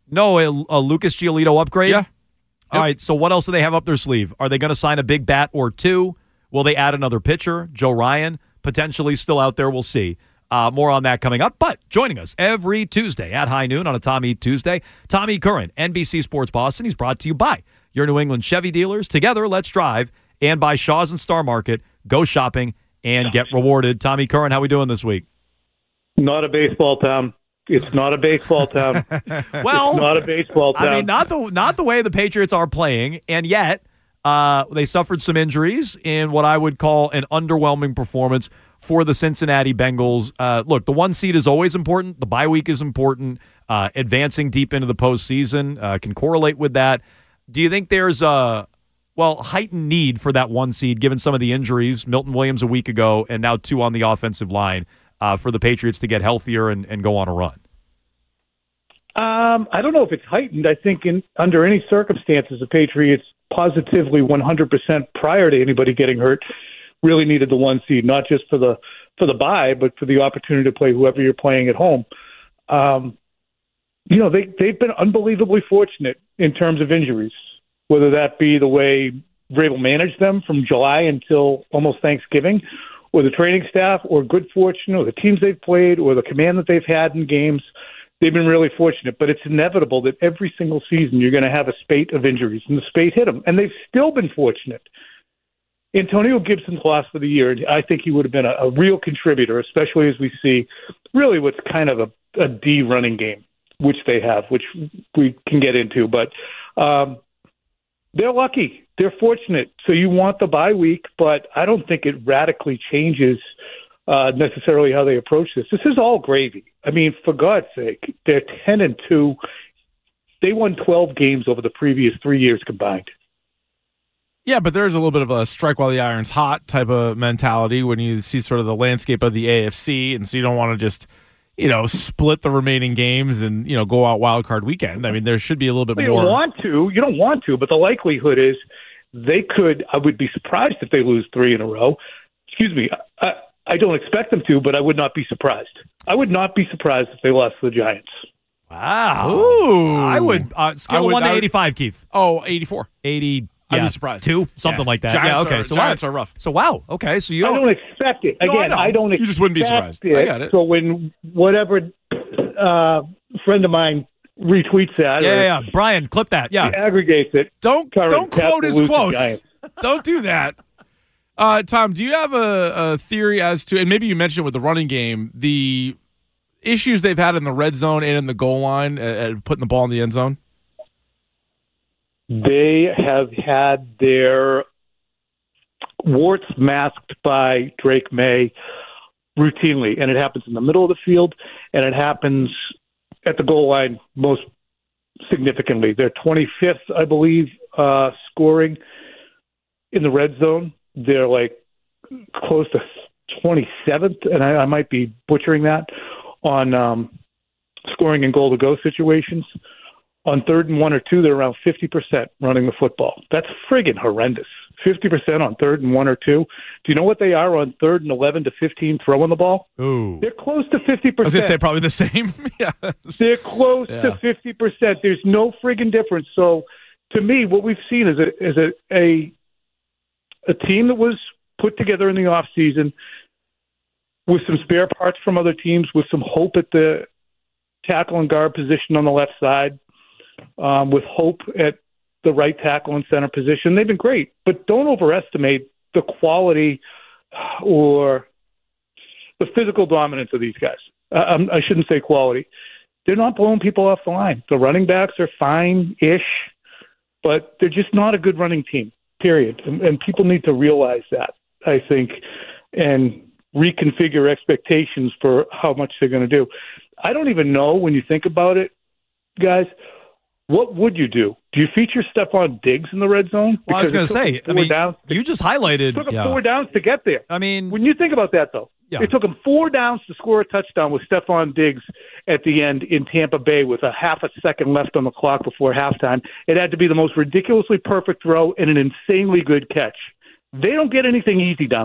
No, a Lucas Giolito upgrade? Yeah. All right, so what else do they have up their sleeve? Are they going to sign a big bat or two? Will they add another pitcher? Joe Ryan, potentially still out there. We'll see. More on that coming up. But joining us every Tuesday at high noon on a Tom Eat Tuesday, Tommy Curran, NBC Sports Boston. He's brought to you by your New England Chevy dealers. Together, let's drive. And by Shaw's and Star Market. Go shopping and get rewarded. Tommy Curran, how we doing this week? Not a baseball town. It's not a baseball town. Well, it's not a baseball town. I mean, not the way the Patriots are playing, and yet they suffered some injuries in what I would call an underwhelming performance for the Cincinnati Bengals. Look, the 1 seed is always important. The bye week is important. Advancing deep into the postseason can correlate with that. Do you think there's a heightened need for that 1 seed given some of the injuries, Milton Williams a week ago, and now 2 on the offensive line? For the Patriots to get healthier and go on a run? I don't know if it's heightened. I think under any circumstances, the Patriots positively 100% prior to anybody getting hurt really needed the 1 seed, not just for the bye, but for the opportunity to play whoever you're playing at home. They've been unbelievably fortunate in terms of injuries, whether that be the way Vrabel managed them from July until almost Thanksgiving, or the training staff, or good fortune, or the teams they've played, or the command that they've had in games. They've been really fortunate, but it's inevitable that every single season you're going to have a spate of injuries, and the spate hit them, and they've still been fortunate. Antonio Gibson's loss for the year, I think he would have been a real contributor, especially as we see really what's kind of a D running game, which they have, which we can get into, but they're lucky. They're fortunate. So you want the bye week, but I don't think it radically changes necessarily how they approach this. This is all gravy. I mean, for God's sake, they're 10-2. They won 12 games over the previous 3 years combined. Yeah, but there's a little bit of a strike while the iron's hot type of mentality when you see sort of the landscape of the AFC, and so you don't want to just split the remaining games and, go out wild card weekend. I mean, there should be a little bit more. You don't want to, but the likelihood is they could. I would be surprised if they lose 3 in a row. Excuse me. I don't expect them to, but I would not be surprised. I would not be surprised if they lost to the Giants. Wow. Ooh. I would scale 1 to 85, Keith. Oh, 84. 80. I'd be surprised. 2, something like that. Giants Giants are rough. So wow. Okay, so I don't expect it. Again, I don't expect it. You just wouldn't be surprised. I got it. So when whatever friend of mine retweets that, yeah, Brian, clip that. Yeah, aggregates it. Don't quote his quotes. Don't do that. Tom, do you have a theory as to, and maybe you mentioned it with the running game, the issues they've had in the red zone and in the goal line at putting the ball in the end zone? They have had their warts masked by Drake May routinely, and it happens in the middle of the field, and it happens at the goal line most significantly. They're 25th, I believe, scoring in the red zone. They're like close to 27th, and I might be butchering that, on scoring in goal-to-go situations. On 3rd and 1 or 2, they're around 50% running the football. That's friggin' horrendous. 50% on 3rd and 1 or 2. Do you know what they are on 3rd and 11 to 15 throwing the ball? Ooh. They're close to 50%. I was going to say probably the same. Yeah. They're close to 50%. There's no friggin' difference. So, to me, what we've seen is a team that was put together in the offseason with some spare parts from other teams, with some hope at the tackle and guard position on the left side, with hope at the right tackle and center position. They've been great, but don't overestimate the quality or the physical dominance of these guys. I shouldn't say quality. They're not blowing people off the line. The running backs are fine-ish, but they're just not a good running team, period. And people need to realize that, I think, and reconfigure expectations for how much they're going to do. I don't even know, when you think about it, guys, what would you do? Do you feature Stephon Diggs in the red zone? Well, I was going to say, you just highlighted. It took him 4 downs to get there. I mean, when you think about that, though, it took him 4 downs to score a touchdown with Stephon Diggs at the end in Tampa Bay with a half a second left on the clock before halftime. It had to be the most ridiculously perfect throw and an insanely good catch. They don't get anything easy down there.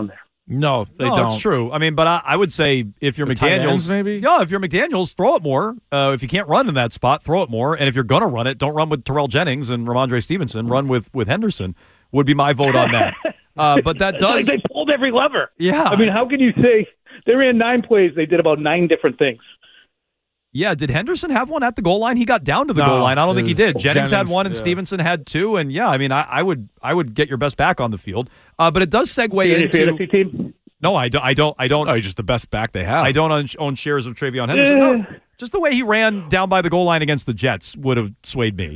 No, they don't. It's true. I mean, but I would say if you're The tight ends, McDaniels, maybe? Yeah, if you're McDaniels, throw it more. If you can't run in that spot, throw it more. And if you're gonna run it, don't run with Terrell Jennings and Ramondre Stevenson. Run with Henderson. Would be my vote on that. But that does. Like they pulled every lever. Yeah. I mean, how can you say they ran 9 plays? They did about 9 different things. Yeah, did Henderson have one at the goal line? He got down to the goal line. I don't think he did. Jennings had one, and Stevenson had 2. And yeah, I mean, I would get your best back on the field. But it does segue into fantasy team. No, I don't. Oh, he's just the best back they have. I don't own shares of Travion Henderson. No, just the way he ran down by the goal line against the Jets would have swayed me.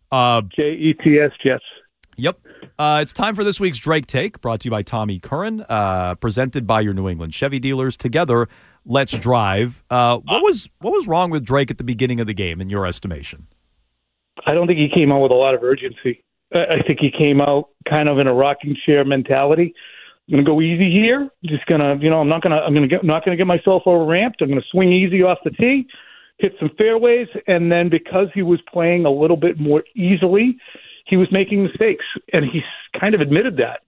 Jets, Jets. Yep. It's time for this week's Drake Take, brought to you by Tommy Curran, presented by your New England Chevy dealers. Together, let's drive. What was wrong with Drake at the beginning of the game, in your estimation? I don't think he came out with a lot of urgency. I think he came out kind of in a rocking chair mentality. I'm going to go easy here. Just going to, I'm not going to get myself overramped. I'm going to swing easy off the tee, hit some fairways, and then because he was playing a little bit more easily, he was making mistakes, and he kind of admitted that.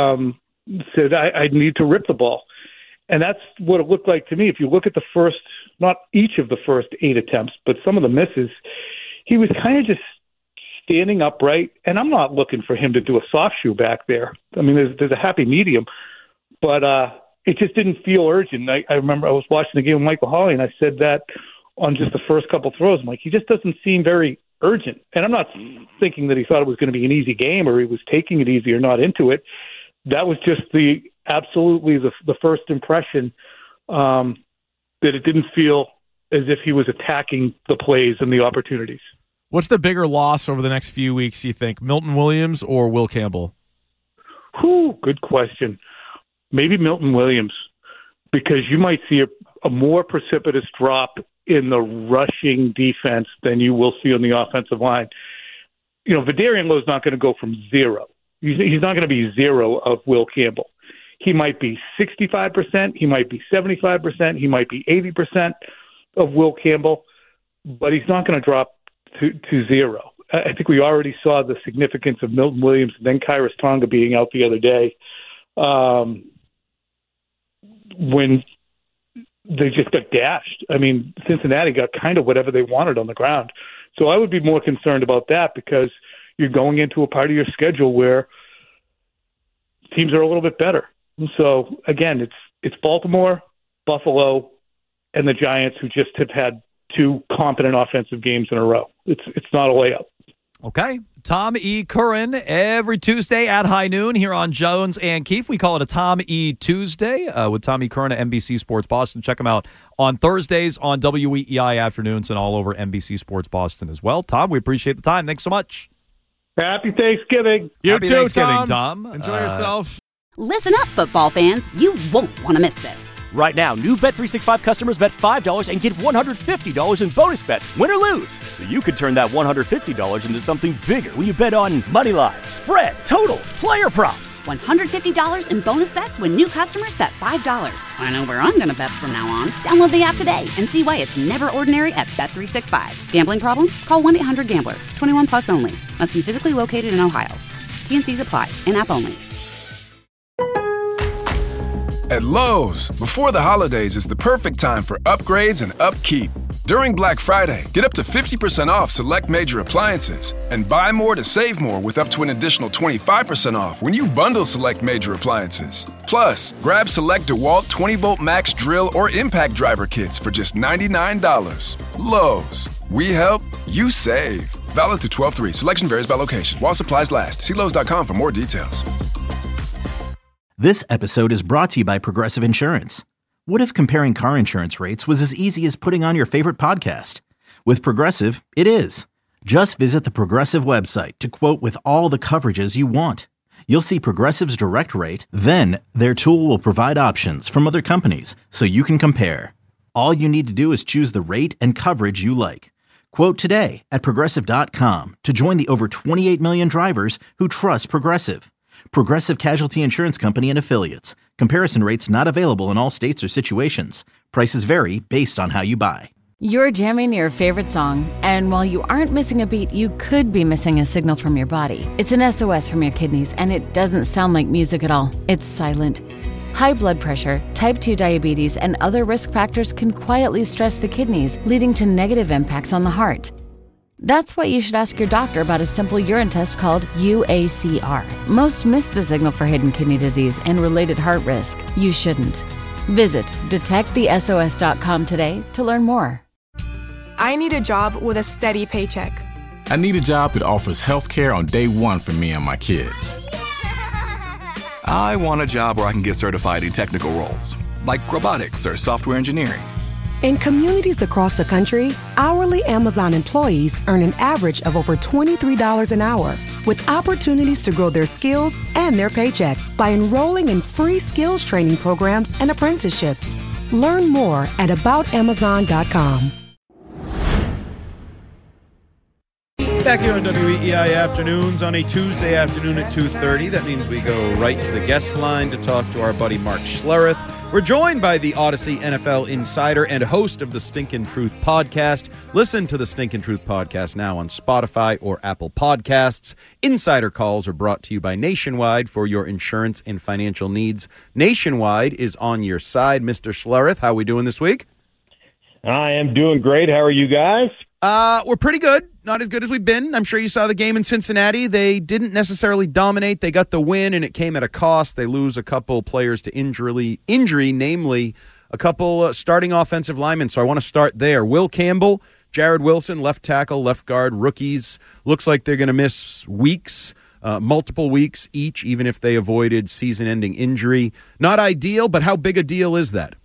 Said, I need to rip the ball. And that's what it looked like to me. If you look at the first, not each of the first 8 attempts, but some of the misses, he was kind of just standing upright, and I'm not looking for him to do a soft shoe back there. I mean, there's a happy medium, but it just didn't feel urgent. I remember I was watching the game with Michael Hawley, and I said that on just the first couple throws. I'm like, he just doesn't seem very urgent. And I'm not thinking that he thought it was going to be an easy game or he was taking it easy or not into it. That was just the first impression, that it didn't feel as if he was attacking the plays and the opportunities. What's the bigger loss over the next few weeks, you think? Milton Williams or Will Campbell? Good question. Maybe Milton Williams, because you might see a more precipitous drop in the rushing defense than you will see on the offensive line. Vederian Lowe's not going to go from 0. He's not going to be 0 of Will Campbell. He might be 65%. He might be 75%. He might be 80% of Will Campbell, but he's not going to drop to 0. I think we already saw the significance of Milton Williams and then Kairos Tonga being out the other day when they just got dashed. I mean, Cincinnati got kind of whatever they wanted on the ground. So I would be more concerned about that because you're going into a part of your schedule where teams are a little bit better. And so, again, it's Baltimore, Buffalo, and the Giants who just have had 2 competent offensive games in a row. It's not a layup. Okay. Tom E. Curran every Tuesday at high noon here on Jones and Keefe. We call it a Tom E. Tuesday with Tom E. Curran at NBC Sports Boston. Check him out on Thursdays on WEEI afternoons and all over NBC Sports Boston as well. Tom, we appreciate the time. Thanks so much. Happy Thanksgiving. Happy Thanksgiving, Tom. Enjoy yourself. Listen up, football fans. You won't want to miss this. Right now, new Bet365 customers bet $5 and get $150 in bonus bets, win or lose. So you could turn that $150 into something bigger when you bet on moneyline, spread, totals, player props. $150 in bonus bets when new customers bet $5. I know where I'm going to bet from now on. Download the app today and see why it's never ordinary at Bet365. Gambling problem? Call 1-800-GAMBLER. 21 plus only. Must be physically located in Ohio. T&Cs apply. In-app only. At Lowe's, before the holidays is the perfect time for upgrades and upkeep. During Black Friday, get up to 50% off select major appliances and buy more to save more with up to an additional 25% off when you bundle select major appliances. Plus, grab select DeWalt 20-volt max drill or impact driver kits for just $99. Lowe's, we help, you save. Valid through 12/3. Selection varies by location. While supplies last. See Lowe's.com for more details. This episode is brought to you by Progressive Insurance. What if comparing car insurance rates was as easy as putting on your favorite podcast? With Progressive, it is. Just visit the Progressive website to quote with all the coverages you want. You'll see Progressive's direct rate, then their tool will provide options from other companies so you can compare. All you need to do is choose the rate and coverage you like. Quote today at Progressive.com to join the over 28 million drivers who trust Progressive. Progressive Casualty Insurance Company and Affiliates. Comparison rates not available in all states or situations. Prices vary based on how you buy. You're jamming your favorite song, and while you aren't missing a beat, you could be missing a signal from your body. It's an SOS from your kidneys, and it doesn't sound like music at all. It's silent. High blood pressure, type 2 diabetes, and other risk factors can quietly stress the kidneys, leading to negative impacts on the heart. That's why you should ask your doctor about a simple urine test called UACR. Most miss the signal for hidden kidney disease and related heart risk. You shouldn't. Visit detectthesos.com today to learn more. I need a job with a steady paycheck. I need a job that offers health care on day one for me and my kids. I want a job where I can get certified in technical roles, like robotics or software engineering. In communities across the country, hourly Amazon employees earn an average of over $23 an hour, with opportunities to grow their skills and their paycheck by enrolling in free skills training programs and apprenticeships. Learn more at aboutamazon.com. Back here on WEEI Afternoons on a Tuesday afternoon at 2:30. That means we go right to the guest line to talk to our buddy Mark Schlereth. We're joined by the Odyssey NFL insider and host of the Stinkin' Truth podcast. Listen to the Stinkin' Truth podcast now on Spotify or Apple Podcasts. Insider calls are brought to you by Nationwide for your insurance and financial needs. Nationwide is on your side. Mr. Schlereth, how are we doing this week? I am doing great. How are you guys? We're pretty good. Not as good as we've been. I'm sure you saw the game in Cincinnati. They didn't necessarily dominate. They got the win, and it came at a cost. They lose a couple players to injury, namely a couple starting offensive linemen. So I want to start there. Will Campbell, Jared Wilson, left tackle, left guard, rookies. Looks like they're going to miss weeks, multiple weeks each, even if they avoided season-ending injury. Not ideal, but how big a deal is that?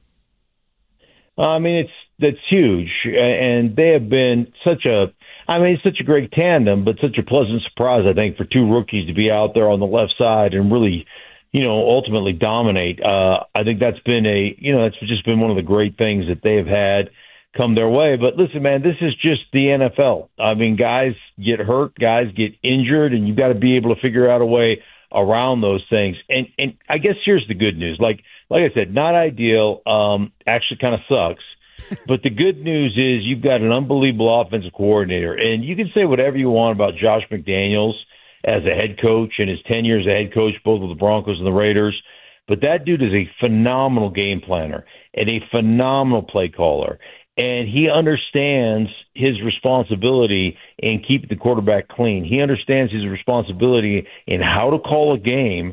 That's huge, and they have been such a great tandem, but such a pleasant surprise, I think, for two rookies to be out there on the left side and really, ultimately dominate. I think that's just been one of the great things that they have had come their way. But listen, man, this is just the NFL. Guys get hurt, guys get injured, and you've got to be able to figure out a way around those things. And I guess here's the good news. Like I said, not ideal, actually kind of sucks. But the good news is you've got an unbelievable offensive coordinator. And you can say whatever you want about Josh McDaniels as a head coach and his 10 years as head coach, both of the Broncos and the Raiders. But that dude is a phenomenal game planner and a phenomenal play caller. And he understands his responsibility in keeping the quarterback clean. He understands his responsibility in how to call a game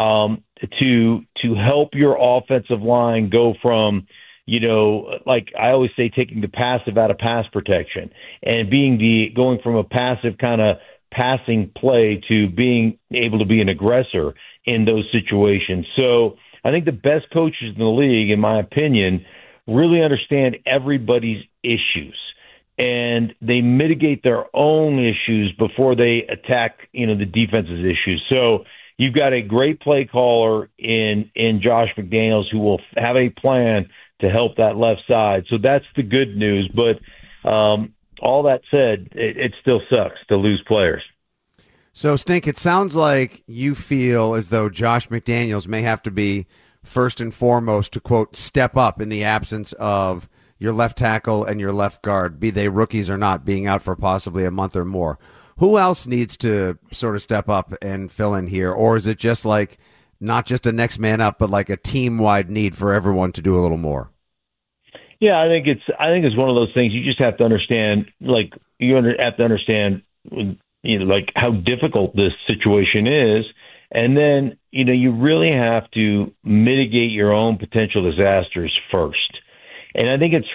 to help your offensive line go from – like I always say, taking the passive out of pass protection and going from a passive kind of passing play to being able to be an aggressor in those situations. So I think the best coaches in the league, in my opinion, really understand everybody's issues and they mitigate their own issues before they attack, the defense's issues. So you've got a great play caller in Josh McDaniels who will have a plan to help that left side. So that's the good news. But all that said, it still sucks to lose players. So, Stink, it sounds like you feel as though Josh McDaniels may have to be first and foremost to, quote, step up in the absence of your left tackle and your left guard, be they rookies or not, being out for possibly a month or more. Who else needs to sort of step up and fill in here? Or is it just like not just a next man up, but like a team-wide need for everyone to do a little more? Yeah, I think it's one of those things you just have to understand. Like have to understand, like how difficult this situation is, and then you really have to mitigate your own potential disasters first. And I think it's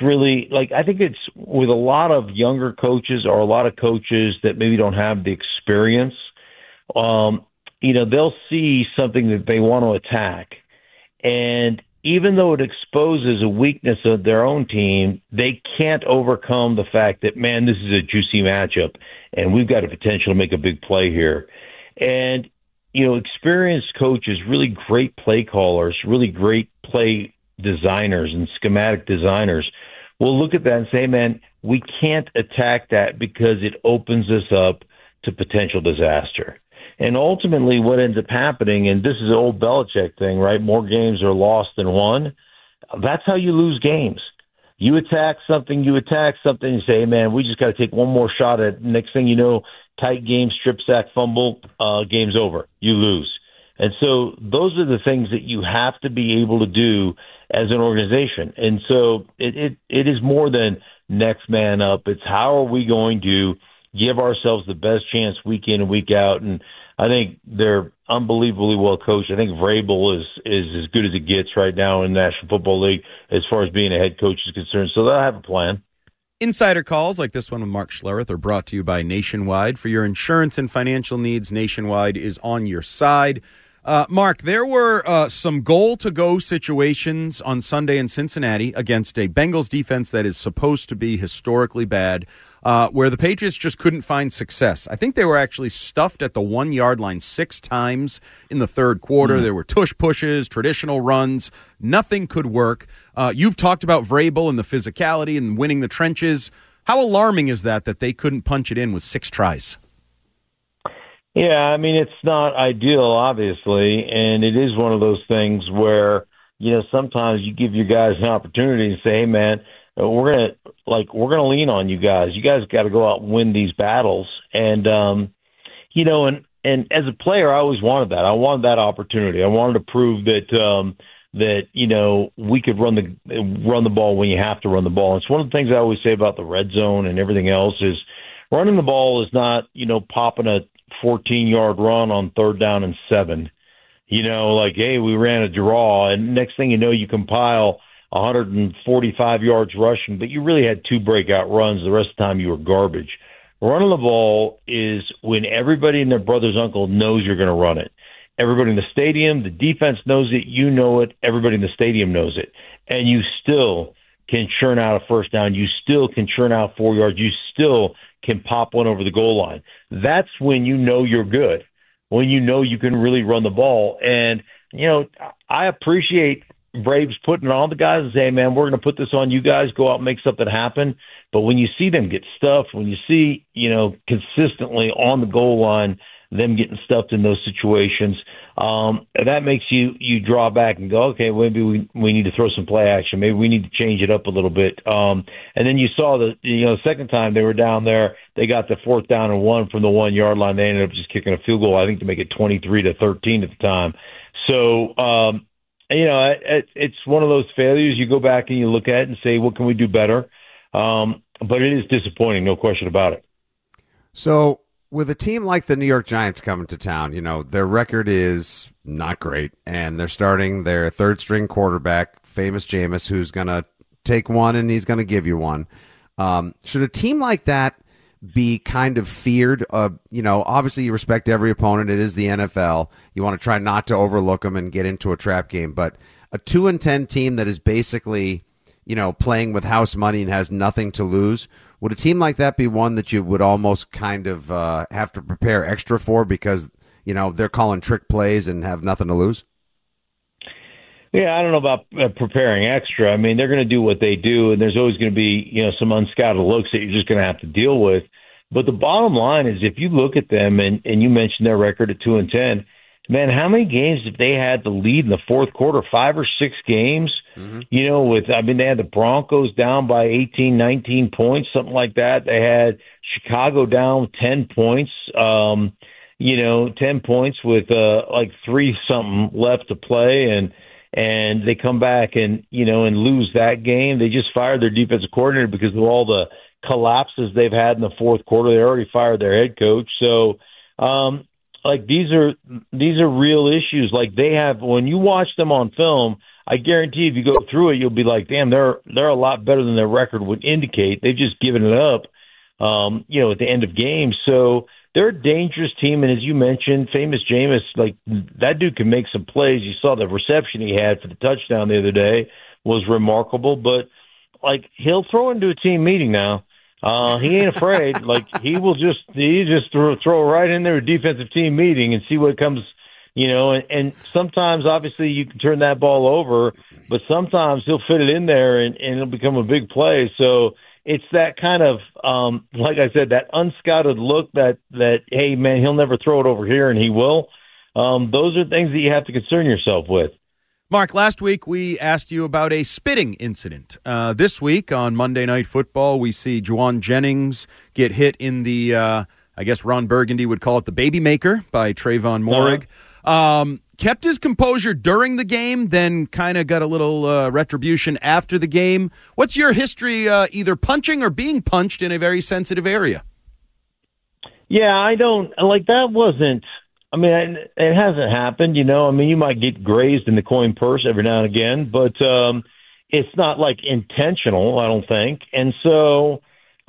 with a lot of younger coaches or a lot of coaches that maybe don't have the experience. They'll see something that they want to attack. And even though it exposes a weakness of their own team, they can't overcome the fact that, man, this is a juicy matchup and we've got a potential to make a big play here. And, experienced coaches, really great play callers, really great play designers and schematic designers will look at that and say, man, we can't attack that because it opens us up to potential disaster. And ultimately what ends up happening, and this is an old Belichick thing, right? More games are lost than won. That's how you lose games. You attack something, and say, hey, man, we just got to take one more shot at it. Next thing you know, tight game, strip sack, fumble, game's over. You lose. And so those are the things that you have to be able to do as an organization. And so it is more than next man up. It's how are we going to give ourselves the best chance week in and week out. And I think they're unbelievably well coached. I think Vrabel is as good as it gets right now in the National Football League as far as being a head coach is concerned. So they'll have a plan. Insider calls like this one with Mark Schlereth are brought to you by Nationwide. For your insurance and financial needs, Nationwide is on your side. Mark, there were some goal-to-go situations on Sunday in Cincinnati against a Bengals defense that is supposed to be historically bad, where the Patriots just couldn't find success. I think they were actually stuffed at the 1-yard line 6 times in the third quarter. There were tush pushes, traditional runs. Nothing could work. You've talked about Vrabel and the physicality and winning the trenches. How alarming is that they couldn't punch it in with 6 tries? Yeah, I mean, it's not ideal, obviously, and it is one of those things where, sometimes you give your guys an opportunity and say, hey, man, we're gonna lean on you guys. You guys got to go out and win these battles. And, and as a player, I always wanted that. I wanted that opportunity. I wanted to prove that, we could run the ball when you have to run the ball. And it's one of the things I always say about the red zone and everything else is running the ball is not, popping a 14-yard run on 3rd down and 7. Hey, we ran a draw, and next thing you know, you compile 145 yards rushing, but you really had 2 breakout runs. The rest of the time, you were garbage. Running the ball is when everybody and their brother's uncle knows you're going to run it. Everybody in the stadium, the defense knows it, you know it, everybody in the stadium knows it, and you still can churn out a first down. You still can churn out 4 yards. You still can pop one over the goal line. That's when you know you're good, when you know you can really run the ball. And, I appreciate Braves putting it on the guys and saying, man, we're going to put this on you guys, go out and make something happen. But when you see them get stuffed, when you see, consistently on the goal line, them getting stuffed in those situations, that makes you draw back and go, okay, maybe we need to throw some play action. Maybe we need to change it up a little bit. And then you saw the second time they were down there, they got the 4th down and 1 from the 1-yard line. They ended up just kicking a field goal, I think, to make it 23-13 at the time. So, it's one of those failures. You go back and you look at it and say, what can we do better? But it is disappointing, no question about it. So, with a team like the New York Giants coming to town, their record is not great, and they're starting their 3rd-string quarterback, Famous Jameis, who's going to take one and he's going to give you one. Should a team like that be kind of feared? Obviously you respect every opponent. It is the NFL. You want to try not to overlook them and get into a trap game, but a 2-10 team that is basically, playing with house money and has nothing to lose, would a team like that be one that you would almost kind of have to prepare extra for because, they're calling trick plays and have nothing to lose? Yeah, I don't know about preparing extra. I mean, they're going to do what they do, and there's always going to be, some unscouted looks that you're just going to have to deal with. But the bottom line is if you look at them, and you mentioned their record at 2-10, man, how many games have they had to lead in the fourth quarter? 5 or 6 games? Mm-hmm. They had the Broncos down by 18, 19 points, something like that. They had Chicago down 10 points, 10 points with 3-something left to play, and they come back and lose that game. They just fired their defensive coordinator because of all the collapses they've had in the fourth quarter. They already fired their head coach. So, these are real issues. Like they have, when you watch them on film, I guarantee if you go through it, you'll be like, damn, they're a lot better than their record would indicate. They've just given it up, at the end of games. So they're a dangerous team. And as you mentioned, Famous Jameis, that dude can make some plays. You saw the reception he had for the touchdown the other day was remarkable, but he'll throw into a team meeting now. He ain't afraid. He just throw right in there a defensive team meeting and see what comes, and sometimes obviously you can turn that ball over, but sometimes he'll fit it in there and it'll become a big play. So it's that kind of, like I said, that unscouted look that, hey man, he'll never throw it over here and he will. Those are things that you have to concern yourself with. Mark, last week we asked you about a spitting incident. This week on Monday Night Football, we see Juwan Jennings get hit in the, I guess Ron Burgundy would call it the baby maker by Trayvon Morrig. Kept his composure during the game, then kind of got a little retribution after the game. What's your history either punching or being punched in a very sensitive area? Yeah, I don't like that. Wasn't. I mean, it hasn't happened. You know, I mean, you might get grazed in the coin purse every now and again, but it's not like intentional, I don't think. And so,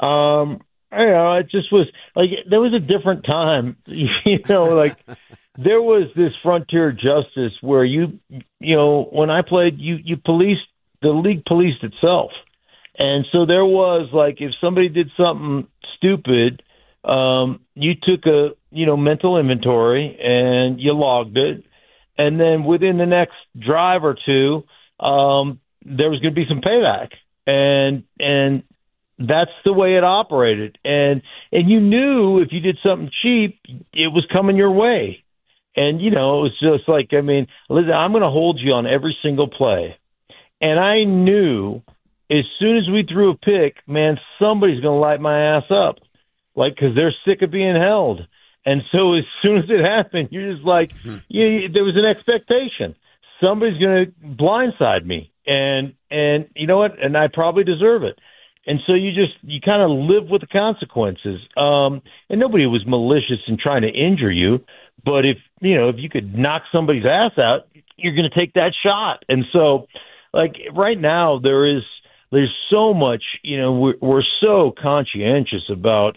it just was like there was a different time. Like there was this frontier justice where when I played, you policed, the league policed itself, and so there was like if somebody did something stupid. You took a mental inventory and you logged it, and then within the next drive or two, there was going to be some payback, and that's the way it operated. And you knew if you did something cheap, it was coming your way. And it was just like, I mean, listen, I'm going to hold you on every single play, and I knew as soon as we threw a pick, man, somebody's going to light my ass up. Like, because they're sick of being held. And so as soon as it happened, you're just like, there was an expectation. Somebody's going to blindside me. And you know what? And I probably deserve it. And so you kind of live with the consequences. And nobody was malicious in trying to injure you. But if you could knock somebody's ass out, you're going to take that shot. And so, like, right now there's so much, we're so conscientious about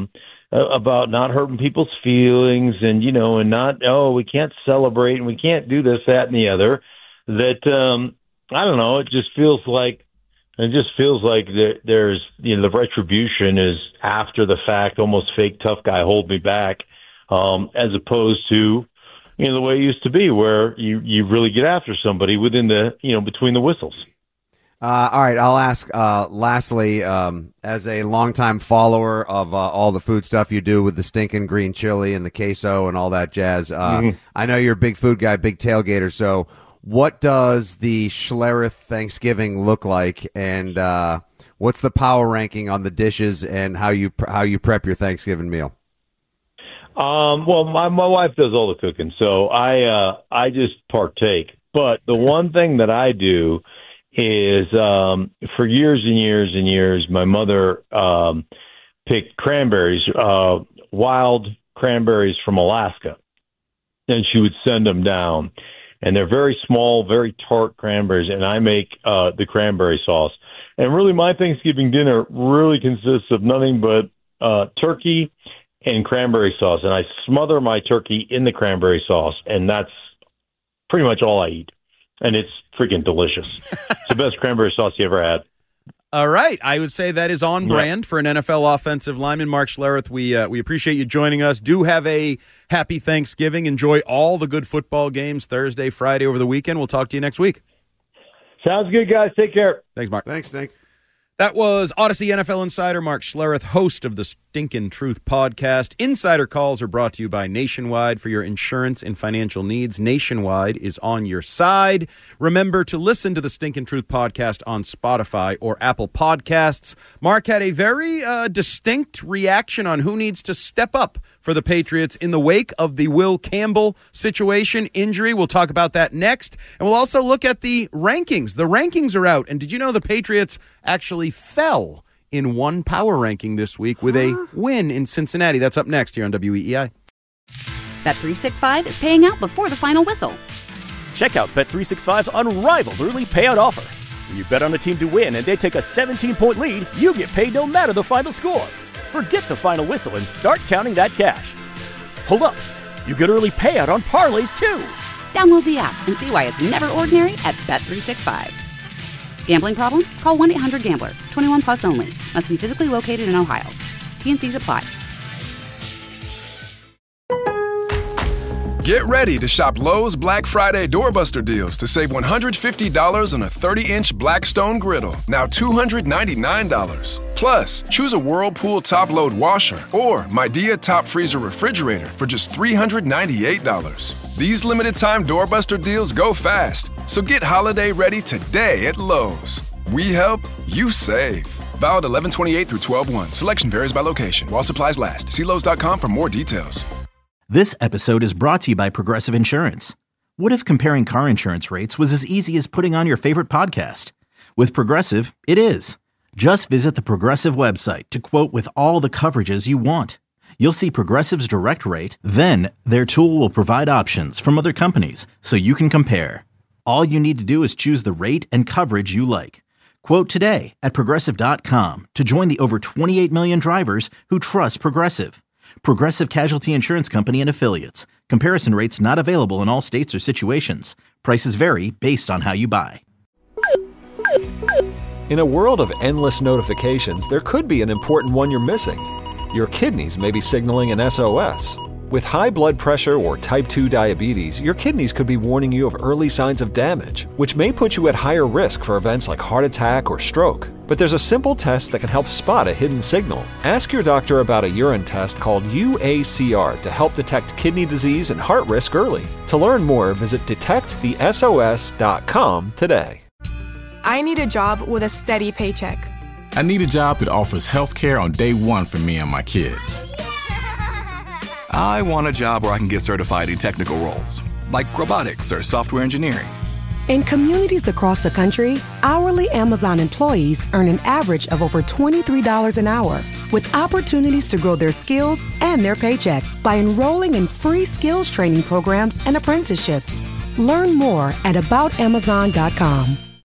not hurting people's feelings and, and not, we can't celebrate and we can't do this, that, and the other, that, I don't know, it just feels like there's, the retribution is after the fact, almost fake tough guy, hold me back, as opposed to, the way it used to be where you really get after somebody within the, between the whistles. All right, I'll ask lastly, as a longtime follower of all the food stuff you do with the stinking green chili and the queso and all that jazz, I know you're a big food guy, big tailgater, so what does the Schlereth Thanksgiving look like, and what's the power ranking on the dishes and how you prep your Thanksgiving meal? Well, my wife does all the cooking, so I just partake. But the one thing that I do is for years and years and years, my mother picked cranberries, wild cranberries from Alaska, and she would send them down. And they're very small, very tart cranberries, and I make the cranberry sauce. And really my Thanksgiving dinner really consists of nothing but turkey and cranberry sauce. And I smother my turkey in the cranberry sauce, and that's pretty much all I eat. And it's freaking delicious. It's the best cranberry sauce you ever had. All right. I would say that is on brand for an NFL offensive lineman. Mark Schlereth, we appreciate you joining us. Do have a happy Thanksgiving. Enjoy all the good football games Thursday, Friday, over the weekend. We'll talk to you next week. Sounds good, guys. Take care. Thanks, Mark. Thanks, Nick. That was Odyssey NFL Insider Mark Schlereth, host of the Stinkin' Truth podcast. Insider calls are brought to you by Nationwide for your insurance and financial needs. Nationwide is on your side. Remember to listen to the Stinkin' Truth podcast on Spotify or Apple Podcasts. Mark had a very distinct reaction on who needs to step up for the Patriots in the wake of the Will Campbell situation, injury. We'll talk about that next. And we'll also look at the rankings. The rankings are out. And did you know the Patriots actually fell in one power ranking this week with a win in Cincinnati? That's up next here on WEEI. Bet365 is paying out before the final whistle. Check out Bet365's unrivaled early payout offer. When you bet on a team to win and they take a 17-point lead, you get paid no matter the final score. Forget the final whistle and start counting that cash. Hold up. You get early payout on parlays, too. Download the app and see why it's never ordinary at Bet365. Gambling problem? Call 1-800-GAMBLER. 21 plus only. Must be physically located in Ohio. T&Cs apply. Get ready to shop Lowe's Black Friday doorbuster deals to save $150 on a 30-inch Blackstone griddle, now $299. Plus, choose a Whirlpool top-load washer or Midea top freezer refrigerator for just $398. These limited-time doorbuster deals go fast, so get holiday ready today at Lowe's. We help, you save. Valid 11/28 through 12/1. Selection varies by location. While supplies last. See Lowe's.com for more details. This episode is brought to you by Progressive Insurance. What if comparing car insurance rates was as easy as putting on your favorite podcast? With Progressive, it is. Just visit the Progressive website to quote with all the coverages you want. You'll see Progressive's direct rate, then their tool will provide options from other companies so you can compare. All you need to do is choose the rate and coverage you like. Quote today at Progressive.com to join the over 28 million drivers who trust Progressive. Progressive Casualty Insurance Company and Affiliates. Comparison rates not available in all states or situations. Prices vary based on how you buy. In a world of endless notifications, there could be an important one you're missing. Your kidneys may be signaling an SOS. With high blood pressure or type 2 diabetes, your kidneys could be warning you of early signs of damage, which may put you at higher risk for events like heart attack or stroke. But there's a simple test that can help spot a hidden signal. Ask your doctor about a urine test called UACR to help detect kidney disease and heart risk early. To learn more, visit detectthesos.com today. I need a job with a steady paycheck. I need a job that offers health care on day one for me and my kids. I want a job where I can get certified in technical roles, like robotics or software engineering. In communities across the country, hourly Amazon employees earn an average of over $23 an hour, with opportunities to grow their skills and their paycheck by enrolling in free skills training programs and apprenticeships. Learn more at aboutamazon.com.